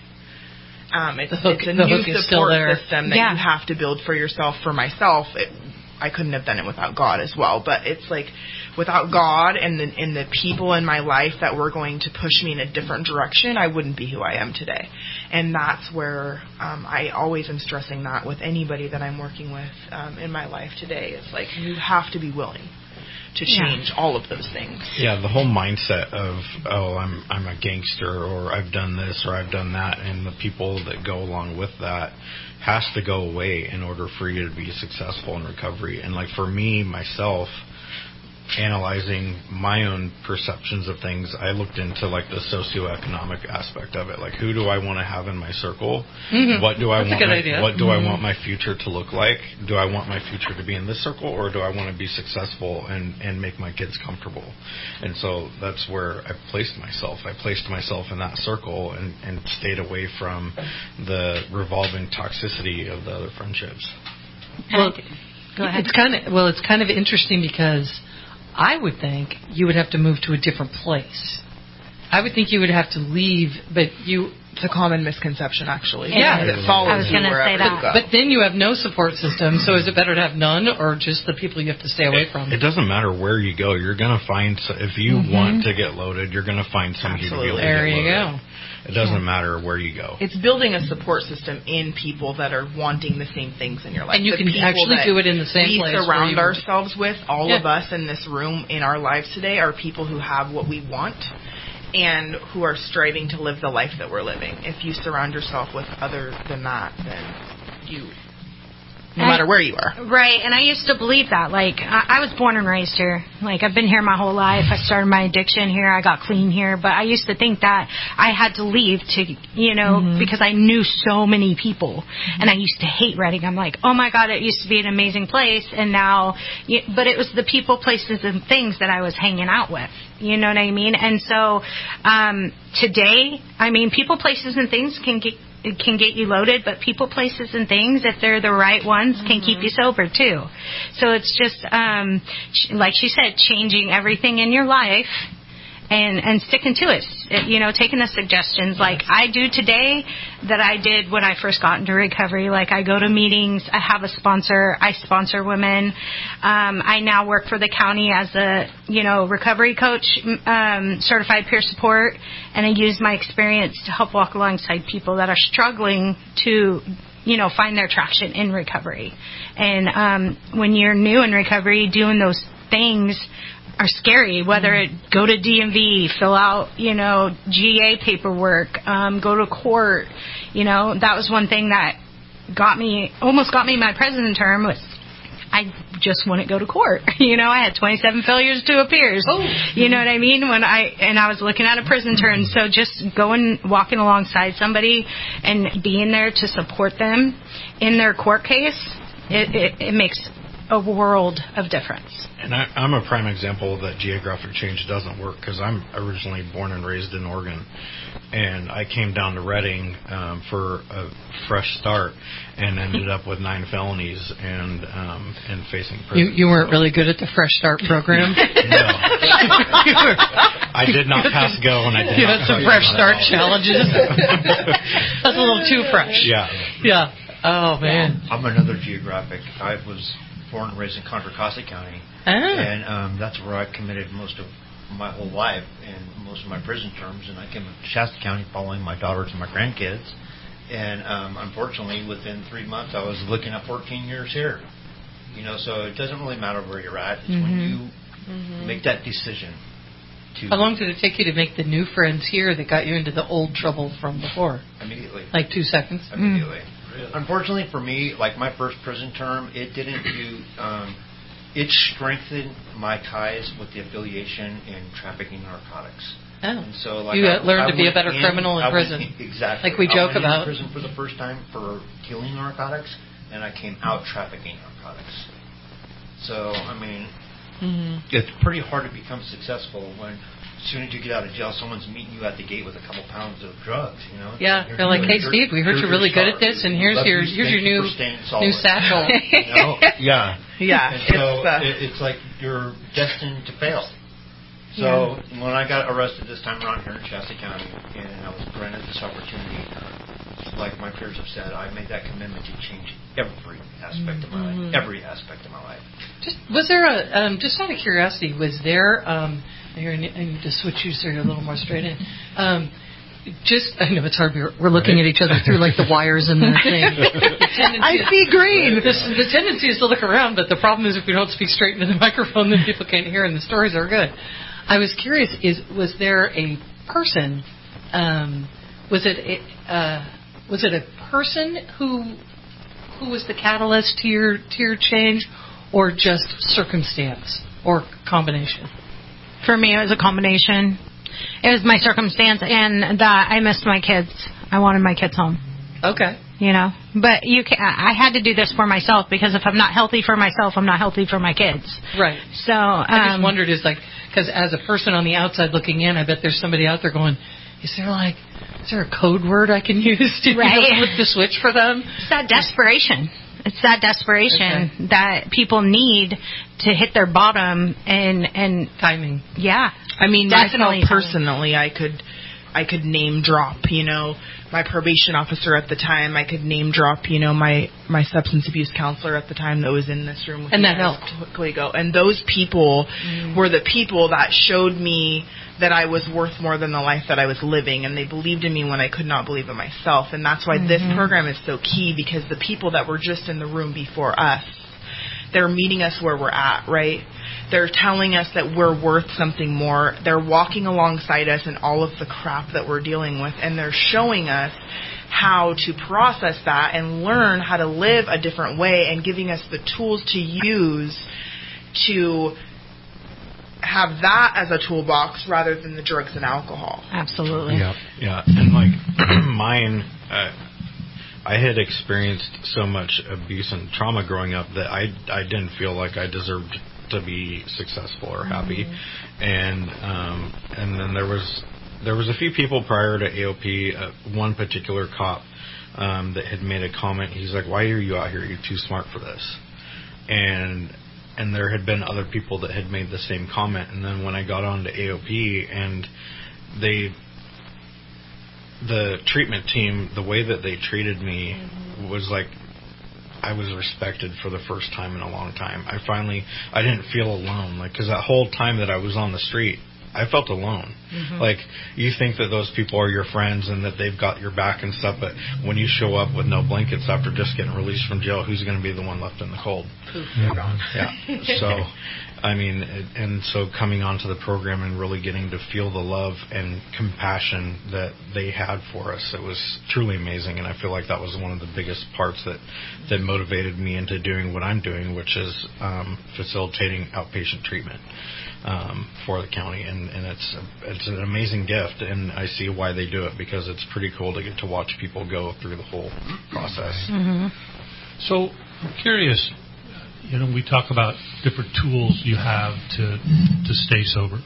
Um, it's, hook, it's a new support system that yeah. you have to build for yourself. For myself, it, I couldn't have done it without God as well. But it's like without God and the, and the people in my life that were going to push me in a different direction, I wouldn't be who I am today. And that's where um, I always am stressing that with anybody that I'm working with um, in my life today. It's like you have to be willing to change yeah. all of those things. Yeah, the whole mindset of, oh, I'm I'm a gangster, or I've done this, or I've done that, and the people that go along with that has to go away in order for you to be successful in recovery. And like for me, myself, analyzing my own perceptions of things, I looked into like the socioeconomic aspect of it. Like, who do I want to have in my circle? Mm-hmm. What do I That's want? My, idea. what do mm-hmm. I want my future to look like? Do I want my future to be in this circle, or do I want to be successful and and make my kids comfortable? And so that's where I placed myself. I placed myself in that circle and and stayed away from the revolving toxicity of the other friendships. Well, go ahead. It's kind of well, it's kind of interesting because I would think you would have to move to a different place. I would think you would have to leave, but you... It's a common misconception, actually. Yeah. It follows I was going to say that. But, but then you have no support system, so is it better to have none or just the people you have to stay away from? It doesn't matter where you go. You're going to find... If you mm-hmm. want to get loaded, you're going to find somebody Absolutely. to be able to there get loaded. There you go. It doesn't yeah. matter where you go. It's building a support system in people that are wanting the same things in your life. And you the can actually do it in the same we place. We surround ourselves with, all yeah. of us in this room, in our lives today, are people who have what we want and who are striving to live the life that we're living. If you surround yourself with other than that, then you... No I, matter where you are. Right, and I used to believe that. Like, I, I was born and raised here. Like, I've been here my whole life. I started my addiction here. I got clean here. But I used to think that I had to leave to, you know, mm-hmm. because I knew so many people. Mm-hmm. And I used to hate Reading. I'm like, oh, my God, it used to be an amazing place. And now, you, but it was the people, places, and things that I was hanging out with. You know what I mean? And so um, today, I mean, people, places, and things can get... It can get you loaded, but people, places, and things, if they're the right ones, can mm-hmm. keep you sober, too. So it's just, um, like she said, changing everything in your life and and sticking to it, you know, taking the suggestions like I do today that I did when I first got into recovery. Like I go to meetings, I have a sponsor, I sponsor women. Um, I now work for the county as a, you know, recovery coach, um, certified peer support, and I use my experience to help walk alongside people that are struggling to, you know, find their traction in recovery. And um, when you're new in recovery, doing those things are scary, whether it go to D M V, fill out, you know, G A paperwork, um, go to court. You know, that was one thing that got me, almost got me my prison term was I just wouldn't go to court. You know, I had twenty-seven failures to appears. Oh. You know what I mean? When I, and I was looking at a prison term. So just going, walking alongside somebody and being there to support them in their court case, it, it, it makes a world of difference. And I, I'm a prime example that geographic change doesn't work because I'm originally born and raised in Oregon, and I came down to Redding um, for a fresh start and ended up with nine felonies and um, and facing prison. You, you weren't really good at the Fresh Start program. No, I did not pass go, and I did you not. had some Fresh Start challenges. That's a little too fresh. Yeah. Yeah. Oh man. I'm another geographic. I was born and raised in Contra Costa County, ah. and um, that's where I committed most of my whole life and most of my prison terms. And I came to Shasta County following my daughters and my grandkids. And um, unfortunately, within three months, I was looking at fourteen years here. You know, so it doesn't really matter where you're at. It's mm-hmm. when you mm-hmm. make that decision. To How long did it take you to make the new friends here that got you into the old trouble from before? Immediately. Like two seconds? Immediately. Mm. Unfortunately for me, like my first prison term, it didn't do. Um, it strengthened my ties with the affiliation in trafficking narcotics. Oh, and so like you I, learned I to be a better in, criminal in I prison. In, exactly. Like we joke I went about. In prison for the first time for dealing narcotics, and I came out trafficking narcotics. So I mean, mm-hmm. it's pretty hard to become successful when. As soon as you get out of jail, someone's meeting you at the gate with a couple pounds of drugs. You know. Yeah, you're, they're like, "Hey, Steve, we heard you're really good at this, and here's your here's your new new satchel." You know? Yeah. Yeah. And so it's, uh, it, it's like you're destined to fail. So yeah. when I got arrested this time around here in Shasta County, and I was granted this opportunity, like my peers have said, I made that commitment to change every aspect of my mm-hmm. life. Every aspect of my life. Just was there a um, just out of curiosity, was there? Um, Here, I need to switch you so you're a little more straight in. Um, just, I know it's hard. We're, we're looking right. at each other through like the wires and the thing. The I see green. The, the tendency is to look around, but the problem is if we don't speak straight into the microphone, then people can't hear, and the stories are good. I was curious: is was there a person? Um, was it a, uh, was it a person who who was the catalyst to your to your change, or just circumstance, or combination? For me, it was a combination. It was my circumstance and that I missed my kids. I wanted my kids home. Okay. You know, but you can, I had to do this for myself because if I'm not healthy for myself, I'm not healthy for my kids. Right. So um, I just wondered, is like, because as a person on the outside looking in, I bet there's somebody out there going, is there like, is there a code word I can use to right. you know, flip the switch for them? It's that desperation. It's that desperation okay. that people need to hit their bottom and and timing. Yeah, I mean, definitely myself personally, I could I could name drop. You know, my probation officer at the time. I could name drop. You know, my my substance abuse counselor at the time that was in this room. With and me that helped. Quickly go. And those people mm. were the people that showed me that I was worth more than the life that I was living, and they believed in me when I could not believe in myself. And that's why mm-hmm. this program is so key, because the people that were just in the room before us, they're meeting us where we're at, right? They're telling us that we're worth something more. They're walking alongside us in all of the crap that we're dealing with, and they're showing us how to process that and learn how to live a different way, and giving us the tools to use to have that as a toolbox rather than the drugs and alcohol. Absolutely. Yeah, yeah. And like mine, uh, I had experienced so much abuse and trauma growing up that I I didn't feel like I deserved to be successful or happy. Mm-hmm. And um, and then there was there was a few people prior to A O P. Uh, one particular cop um, that had made a comment. He's like, "Why are you out here? You're too smart for this." And and there had been other people that had made the same comment. And then when I got on to A O P and they, the treatment team, the way that they treated me mm-hmm. was like I was respected for the first time in a long time. I finally, I didn't feel alone, like, because that whole time that I was on the street, I felt alone. Mm-hmm. Like, you think that those people are your friends and that they've got your back and stuff, but when you show up with no blankets after just getting released from jail, who's going to be the one left in the cold? Mm-hmm. Yeah. So, I mean, and so coming onto the program and really getting to feel the love and compassion that they had for us, it was truly amazing, and I feel like that was one of the biggest parts that, that motivated me into doing what I'm doing, which is um, facilitating outpatient treatment. Um, for the county, and, and it's it's an amazing gift, and I see why they do it, because it's pretty cool to get to watch people go through the whole process. Mm-hmm. So I'm curious, you know, we talk about different tools you have to to stay sober.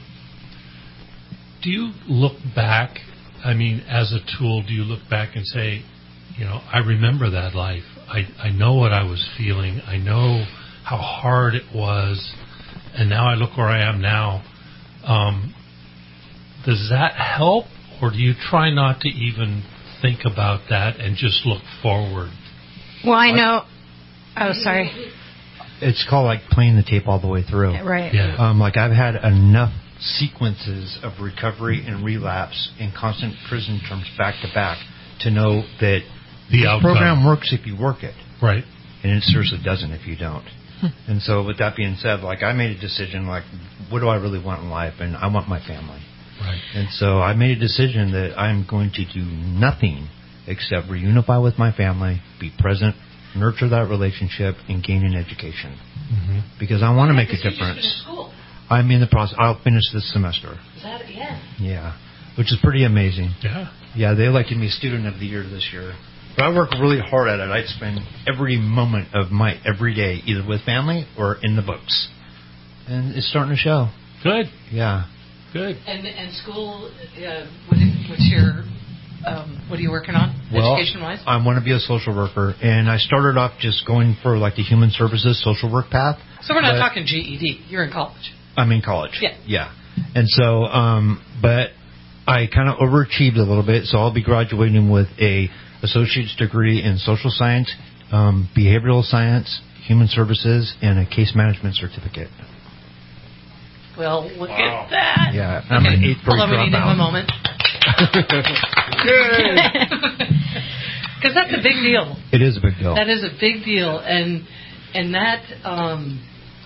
Do you look back, I mean, as a tool, do you look back and say, you know, I remember that life. I, I know what I was feeling. I know how hard it was. And now I look where I am now. Um, does that help, or do you try not to even think about that and just look forward? Well, I know. Oh, sorry. It's called like playing the tape all the way through. Right. Yeah. Um, like I've had enough sequences of recovery and relapse in constant prison terms back to back to know that the this outcome. program works if you work it. Right. And it seriously doesn't if you don't. And so with that being said, like I made a decision, like, what do I really want in life? And I want my family. Right. And so I made a decision that I'm going to do nothing except reunify with my family, be present, nurture that relationship, and gain an education. Mm-hmm. Because I want to make a difference. I'm in the process. I'll finish this semester. Is that yeah? Yeah. Which is pretty amazing. Yeah. Yeah, they elected me Student of the Year this year. But I work really hard at it. I spend every moment of my every day either with family or in the books. And it's starting to show. Good. Yeah. Good. And and school, uh, what is, what's your, um, what are you working on, well, education-wise? I want to be a social worker. And I started off just going for like the human services social work path. So we're not talking G E D. You're in college. I'm in college. Yeah. Yeah. And so, um, but I kind of overachieved a little bit. So I'll be graduating with a associate's degree in social science, um, behavioral science, human services, and a case management certificate. Well, look wow. at that. Yeah, okay. I'm an eighth grade Hold on, we need to have a moment. Because that's a big deal. It is a big deal. That is a big deal, and and that um,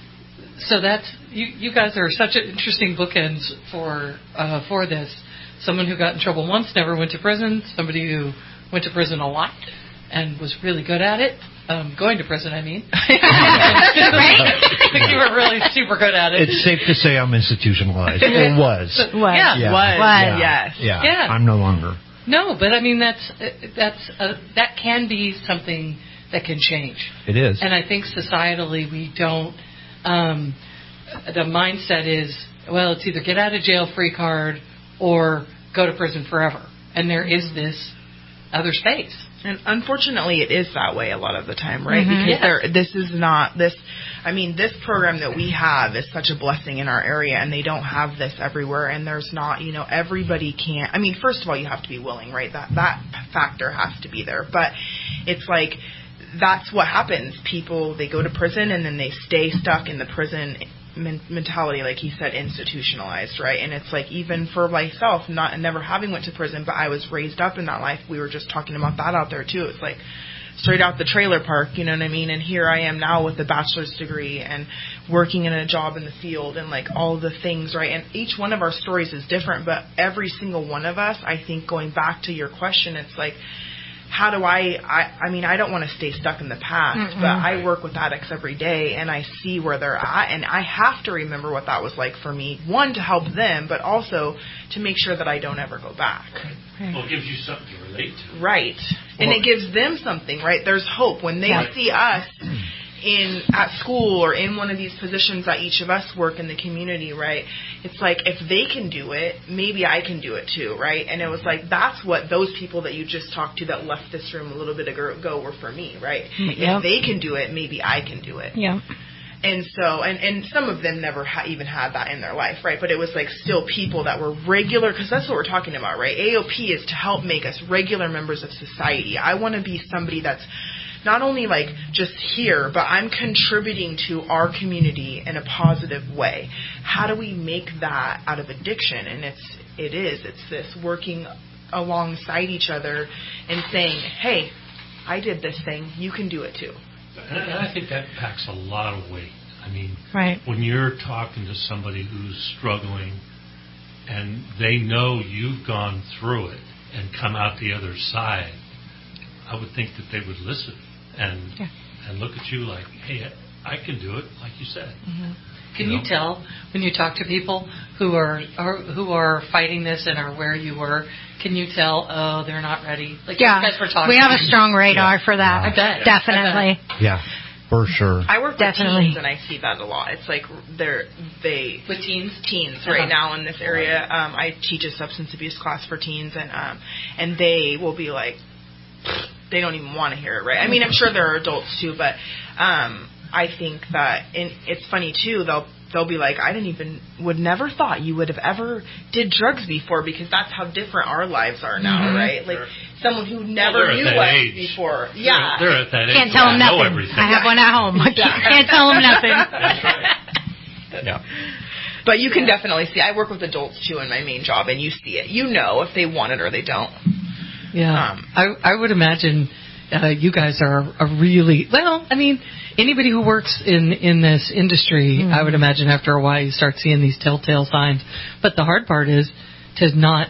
so that's you. You guys are such an interesting bookends for uh, for this. Someone who got in trouble once, never went to prison. Somebody who went to prison a lot and was really good at it. Um, going to prison, I mean. Right? You were really super good at it. It's safe to say I'm institutionalized. Or was. was. Yeah. Yeah. Was. Yeah. Yes. Yeah. Yeah. I'm no longer. No, but I mean, that's, that's uh, that can be something that can change. It is. And I think societally we don't, um, the mindset is, well, it's either get out of jail free card or go to prison forever. And there is this other space. And unfortunately, it is that way a lot of the time, right? Mm-hmm. Because Yes. there, this is not this. I mean, this program that we have is such a blessing in our area, and they don't have this everywhere. And there's not, you know, everybody can't. I mean, first of all, you have to be willing, right? That that factor has to be there. But it's like that's what happens. People, they go to prison and then they stay stuck in the prison mentality, like he said, institutionalized, right? And it's like, even for myself, not never having went to prison, but I was raised up in that life. We were just talking about that out there too. It's like straight out the trailer park, you know what I mean? And here I am now with a bachelor's degree and working in a job in the field and like all the things, right? And each one of our stories is different, but every single one of us, I think, going back to your question, it's like, how do I, I, I mean, I don't want to stay stuck in the past, Mm-mm. but I work with addicts every day and I see where they're at, and I have to remember what that was like for me. One, to help them, but also to make sure that I don't ever go back. Right. Well, it gives you something to relate to. Right. And well, it gives them something, right? There's hope. When they right. see us in at school or in one of these positions that each of us work in the community, right? It's like, if they can do it, maybe I can do it too, right? And it was like, that's what those people that you just talked to that left this room a little bit ago were for me, right? Yep. If they can do it, maybe I can do it. Yeah. And so, and, and some of them never ha- even had that in their life, right? But it was like still people that were regular, because that's what we're talking about, right? A O P is to help make us regular members of society. I want to be somebody that's not only like just here, but I'm contributing to our community in a positive way. How do we make that out of addiction? And it's, it is, it's this working alongside each other and saying, hey, I did this thing, you can do it too. And I think that packs a lot of weight. I mean, right. when you're talking to somebody who's struggling and they know you've gone through it and come out the other side, I would think that they would listen and yeah. and look at you like, hey, I can do it, like you said. Mm-hmm. Can you, you know? tell when you talk to people who are, are who are fighting this and are where you were? Can you tell? Oh, they're not ready. Like yeah, you guys were talking. We have a strong radar yeah. for that. Yeah. I bet. Definitely. I bet. Yeah, for sure. I work Definitely. with teens and I see that a lot. It's like they're they with teens, teens uh-huh. right now in this area. Um, I teach a substance abuse class for teens, and um, and they will be like, they don't even want to hear it, right? I mean, I'm sure there are adults too, but um, I think that, and it's funny too. They'll they'll be like, I didn't even, would never thought you would have ever did drugs before, because that's how different our lives are now, mm-hmm. right? Like sure. someone who never well, knew us age. before. Yeah. They're, they're at that age. Can't tell them know nothing. Everything. I have one at home. I can't, can't tell them nothing. That's right. Yeah. But you can definitely see, I work with adults too in my main job, and you see it. You know if they want it or they don't. Yeah. Um, I, I would imagine uh, you guys are a really, well, I mean, anybody who works in, in this industry, mm-hmm. I would imagine after a while you start seeing these telltale signs. But the hard part is to not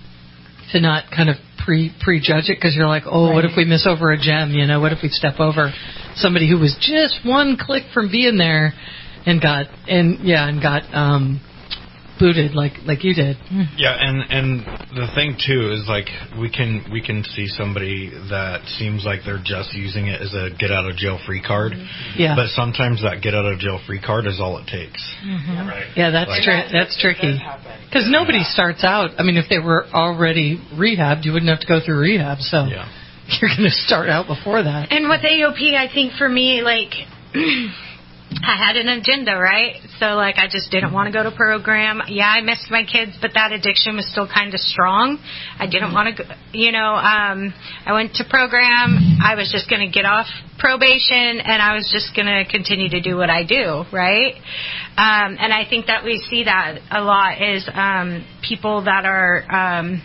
to not kind of pre prejudge it, because you're like, oh, right. What if we miss over a gem? You know, what if we step over somebody who was just one click from being there and got and yeah and got um, booted like like you did. Yeah, and and the thing too is like we can we can see somebody that seems like they're just using it as a get out of jail free card. Yeah. But sometimes that get out of jail free card is all it takes. Mm-hmm. Right. Yeah, that's like, tri- that's tricky. Because nobody starts out. I mean, if they were already rehabbed, you wouldn't have to go through rehab. So yeah. You're going to start out before that. And with A O P, I think for me, like. I had an agenda, right? So, like, I just didn't want to go to program. Yeah, I missed my kids, but that addiction was still kind of strong. I didn't want to go, you know, um, I went to program. I was just going to get off probation, and I was just going to continue to do what I do, right? Um, and I think that we see that a lot is um, people that are um,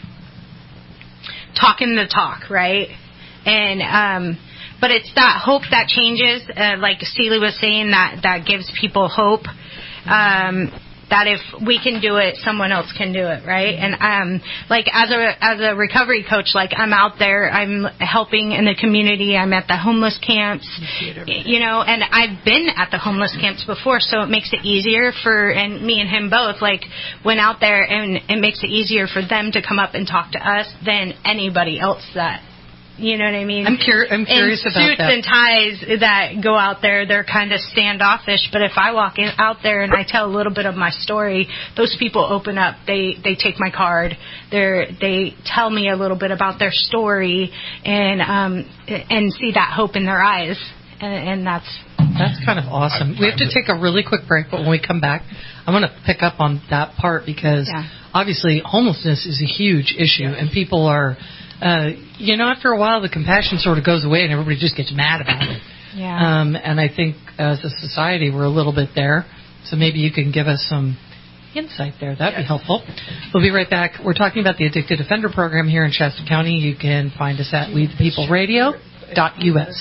talking the talk, right? And, um But it's that hope that changes, uh, like Steely was saying, that, that gives people hope, um, that if we can do it, someone else can do it, right? And um, like as a as a recovery coach, like I'm out there, I'm helping in the community, I'm at the homeless camps, you know, and I've been at the homeless camps before, so it makes it easier for, and me and him both, like went out there, and it makes it easier for them to come up and talk to us than anybody else that. You know what I mean? I'm, cur- I'm curious and about suits that. and ties that go out there, they're kind of standoffish. But if I walk in, out there and I tell a little bit of my story, those people open up. They they take my card. They they tell me a little bit about their story and um and see that hope in their eyes. And, and that's that's kind of awesome. We have to take a really quick break, but when we come back, I want to pick up on that part because yeah. obviously homelessness is a huge issue, yeah. and people are. Uh, you know, after a while, the compassion sort of goes away and everybody just gets mad about it. Yeah. Um, and I think as a society, we're a little bit there. So maybe you can give us some insight there. That'd yes. be helpful. We'll be right back. We're talking about the Addicted Offender Program here in Shasta County. You can find us at we the people radio dot U S.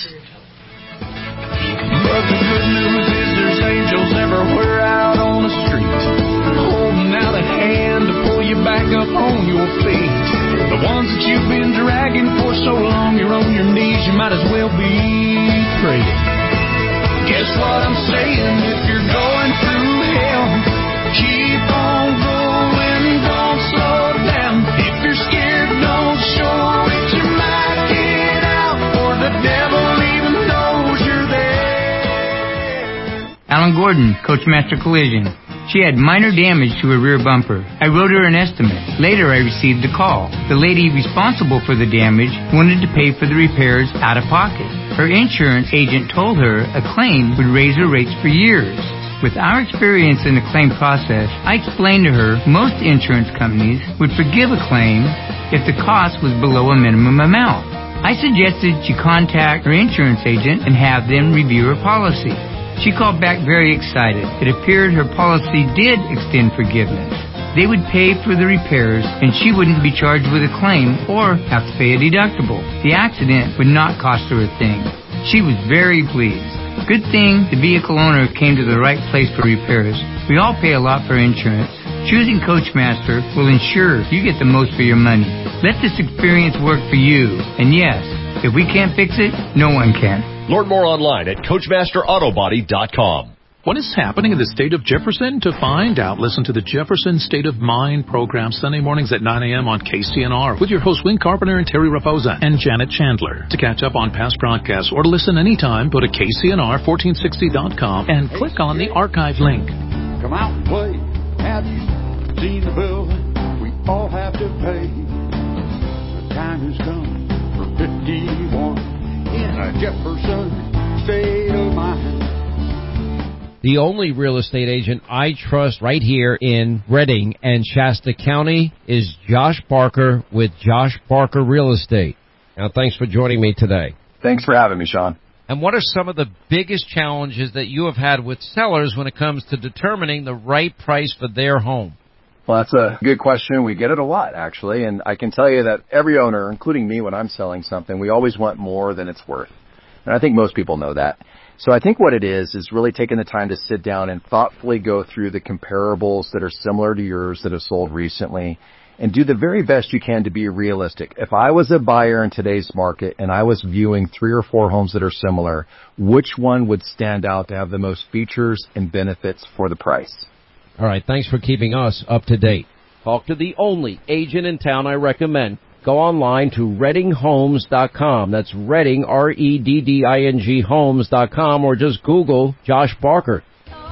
But the good news is there's angels everywhere out on the street, holding out a hand to pull you back up on your feet. The ones that you've been dragging for so long, you're on your knees, you might as well be praying. Guess what I'm saying? If you're going through hell, keep on going, don't slow down. If you're scared, don't show it, you might get out, or the devil even knows you're there. Alan Gordon, Coachmaster Collision. She had minor damage to her rear bumper. I wrote her an estimate. Later, I received a call. The lady responsible for the damage wanted to pay for the repairs out of pocket. Her insurance agent told her a claim would raise her rates for years. With our experience in the claim process, I explained to her most insurance companies would forgive a claim if the cost was below a minimum amount. I suggested she contact her insurance agent and have them review her policy. She called back very excited. It appeared her policy did extend forgiveness. They would pay for the repairs, and she wouldn't be charged with a claim or have to pay a deductible. The accident would not cost her a thing. She was very pleased. Good thing the vehicle owner came to the right place for repairs. We all pay a lot for insurance. Choosing Coachmaster will ensure you get the most for your money. Let this experience work for you. And yes, if we can't fix it, no one can. Learn more online at Coachmaster Auto Body dot com. What is happening in the state of Jefferson? To find out, listen to the Jefferson State of Mind program Sunday mornings at nine a.m. on K C N R with your hosts Win Carpenter and Terry Raposa and Janet Chandler. To catch up on past broadcasts or to listen anytime, go to K C N R fourteen sixty dot com and click on the archive link. Come out and play. Have you seen the building we all have to pay? The time has come for fifty-one in a Jefferson State of Mind. The only real estate agent I trust right here in Redding and Shasta County is Josh Barker with Josh Barker Real Estate. Now, thanks for joining me today. Thanks for having me, Sean. And what are some of the biggest challenges that you have had with sellers when it comes to determining the right price for their home? Well, that's a good question. We get it a lot, actually. And I can tell you that every owner, including me when I'm selling something, we always want more than it's worth. And I think most people know that. So I think what it is is really taking the time to sit down and thoughtfully go through the comparables that are similar to yours that have sold recently and do the very best you can to be realistic. If I was a buyer in today's market and I was viewing three or four homes that are similar, which one would stand out to have the most features and benefits for the price? All right, thanks for keeping us up to date. Talk to the only agent in town I recommend. Go online to redding homes dot com. That's Redding, R E D D I N G, homes dot com, or just Google Josh Barker.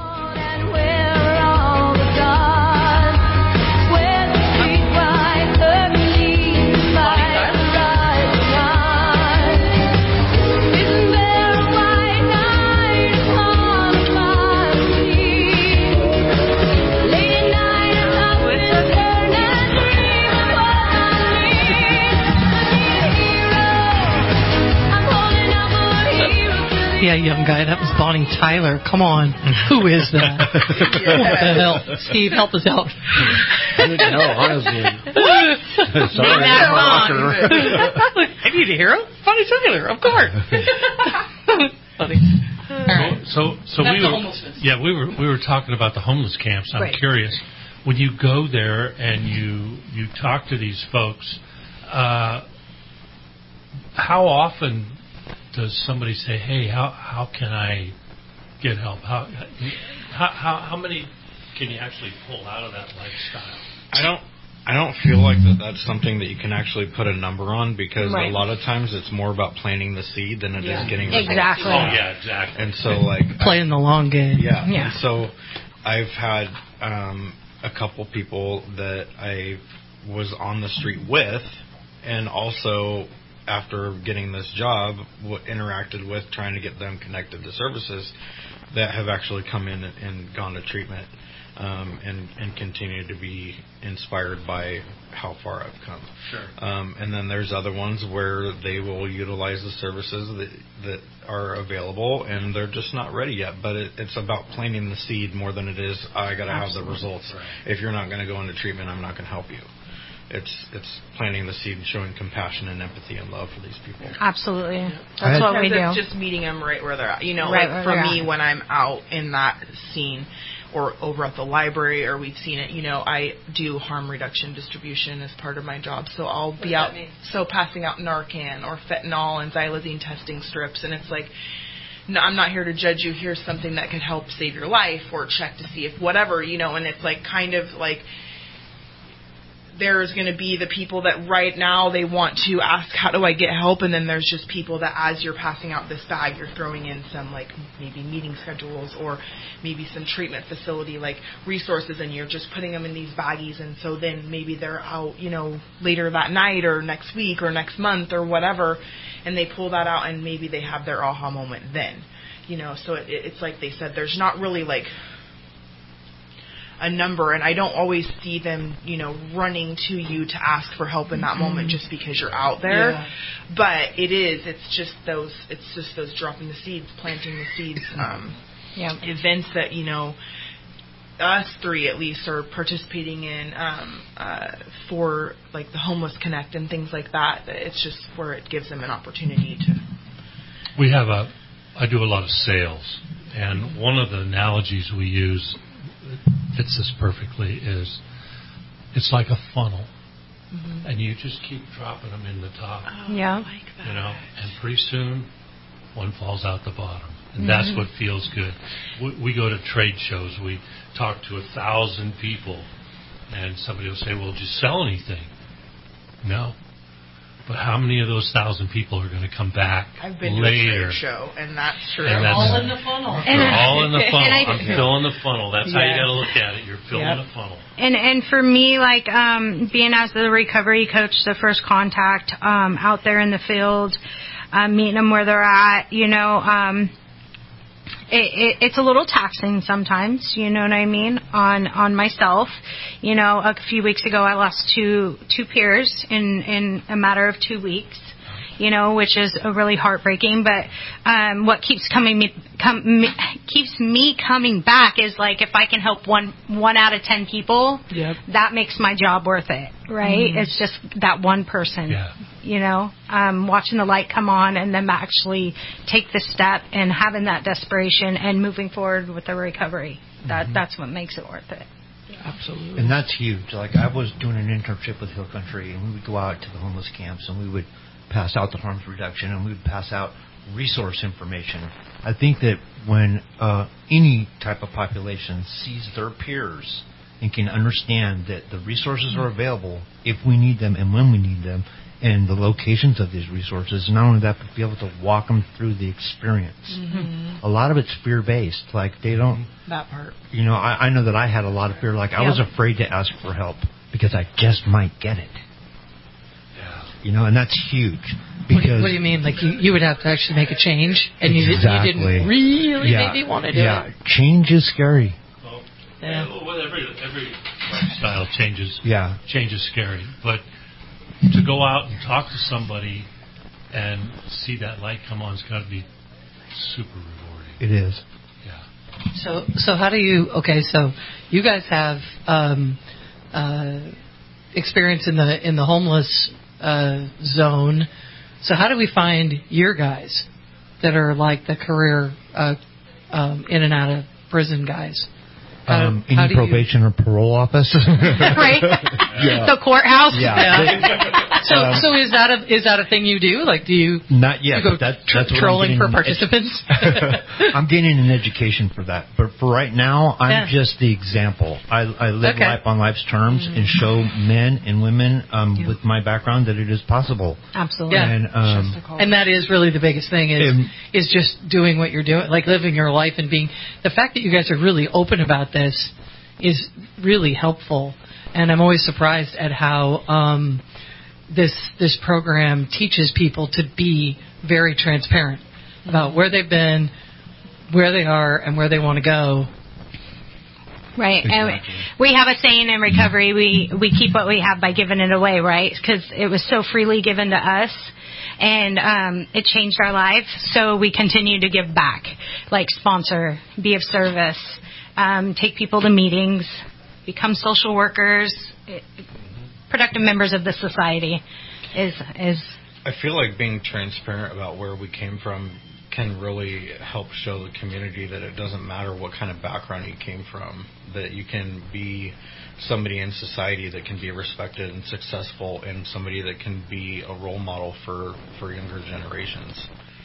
Yeah, young guy, that was Bonnie Tyler. Come on. Who is that? Yeah. What the hell? Steve, help us out. No, honestly. Sorry. I need a hero? Bonnie Tyler, of course. Funny. Right. So, so, so we were, yeah, we were we were talking about the homeless camps. I'm right. curious, when you go there and you you talk to these folks, uh, how often does somebody say, "Hey, how how can I get help?" How how how, how many can you actually pull out of that lifestyle? I don't. I don't feel like that that's something that you can actually put a number on because right. a lot of times it's more about planting the seed than it yeah. is getting results. Exactly. Oh yeah, exactly. And so like playing the long game. Yeah. Yeah. And so I've had um, a couple people that I was on the street with, and also after getting this job, w- interacted with trying to get them connected to services that have actually come in and, and gone to treatment. Um, and, and continue to be inspired by how far I've come. Sure. Um, and then there's other ones where they will utilize the services that that are available, and they're just not ready yet. But it, it's about planting the seed more than it is, I got to have the results. Right. If you're not going to go into treatment, I'm not going to help you. It's it's planting the seed and showing compassion and empathy and love for these people. Absolutely. That's what we do. It's just meeting them right where they're at. You know, right like for me, at. when I'm out in that scene, or over at the library, or we've seen it, you know, I do harm reduction distribution as part of my job. So I'll be out, so passing out Narcan or fentanyl and xylazine testing strips. And it's like, no, I'm not here to judge you. Here's something that could help save your life, or check to see if whatever, you know, and it's like kind of like there's going to be the people that right now they want to ask, how do I get help? And then there's just people that as you're passing out this bag, you're throwing in some like maybe meeting schedules or maybe some treatment facility like resources, and you're just putting them in these baggies. And so then maybe they're out, you know, later that night or next week or next month or whatever, and they pull that out and maybe they have their aha moment then, you know. So it, it's like they said, there's not really like a number, and I don't always see them, you know, running to you to ask for help in that mm-hmm. moment just because you're out there. Yeah. But it is, it's just those, it's just those dropping the seeds, planting the seeds, um, yeah. events that, you know, us three at least are participating in um, uh, for like the Homeless Connect and things like that. It's just where it gives them an opportunity to. We have a, I do a lot of sales, and one of the analogies we use fits this perfectly is it's like a funnel, mm-hmm. and you just keep dropping them in the top. Oh, yeah, I like that. You know, and pretty soon one falls out the bottom, and mm-hmm. that's what feels good. We, we go to trade shows, we talk to a thousand people, and somebody will say, "Well, did you sell anything?" No. But how many of those thousand people are going to come back I've been later? to a trade show, and that's true. And they're that's, all in the funnel. They're all in the funnel. I, I'm filling the funnel. That's yeah. how you got to look at it. You're filling yep. the funnel. And and for me, like um, being as the recovery coach, the first contact um, out there in the field, um, meeting them where they're at, you know, um, it, it, it's a little taxing sometimes. You know what I mean? On on myself, you know, a few weeks ago I lost two two peers in in a matter of two weeks. You know, which is a really heartbreaking. But um, what keeps coming me, come, me, keeps me coming back is like if I can help one one out of ten people, yep. that makes my job worth it, right? Mm-hmm. It's just that one person. Yeah. You know, um, watching the light come on and them actually take the step and having that desperation and moving forward with the recovery. That mm-hmm. that's what makes it worth it. Absolutely. And that's huge. Like I was doing an internship with Hill Country, and we would go out to the homeless camps, and we would pass out the harms reduction, and we would pass out resource information. I think that when uh, any type of population sees their peers and can understand that the resources are available if we need them and when we need them, and the locations of these resources, and not only that, but be able to walk them through the experience. Mm-hmm. A lot of it's fear-based. Like they don't... That part. You know, I, I know that I had a lot of fear. Like I yep. was afraid to ask for help because I just might get it. You know, and that's huge. Because what, do, what do you mean? Like you, you would have to actually make a change, and exactly. you, did, you didn't really yeah. maybe want to do yeah. it. Change is scary. Well, yeah. well every every lifestyle changes. Yeah, change is scary. But to go out and talk to somebody and see that light come on, it's got to be super rewarding. It is. Yeah. So so how do you? Okay, so you guys have um, uh, experience in the in the homeless Uh, zone. So how do we find your guys that are like the career uh, um, in and out of prison guys? How, um, any how probation you... or parole office? Right. Yeah. The courthouse. Yeah. yeah. So, um, so is that a is that a thing you do? Like, do you not yet? You go but that, tr- that's trolling for participants. Edu- I'm getting an education for that, but for right now, I'm yeah. just the example. I, I live okay. life on life's terms mm-hmm. and show men and women um, yeah. with my background that it is possible. Absolutely. Yeah. And, um, and that is really the biggest thing is um, is just doing what you're doing, like living your life and being. The fact that you guys are really open about this is really helpful, and I'm always surprised at how um, this this program teaches people to be very transparent about where they've been, where they are, and where they want to go. Right, exactly. And we have a saying in recovery: we we keep what we have by giving it away, right? Because it was so freely given to us. And um, it changed our lives, so we continue to give back, like sponsor, be of service, um, take people to meetings, become social workers, it, productive members of the society. Is is. I feel like being transparent about where we came from can really help show the community that it doesn't matter what kind of background you came from, that you can be somebody in society that can be respected and successful, and somebody that can be a role model for, for younger generations.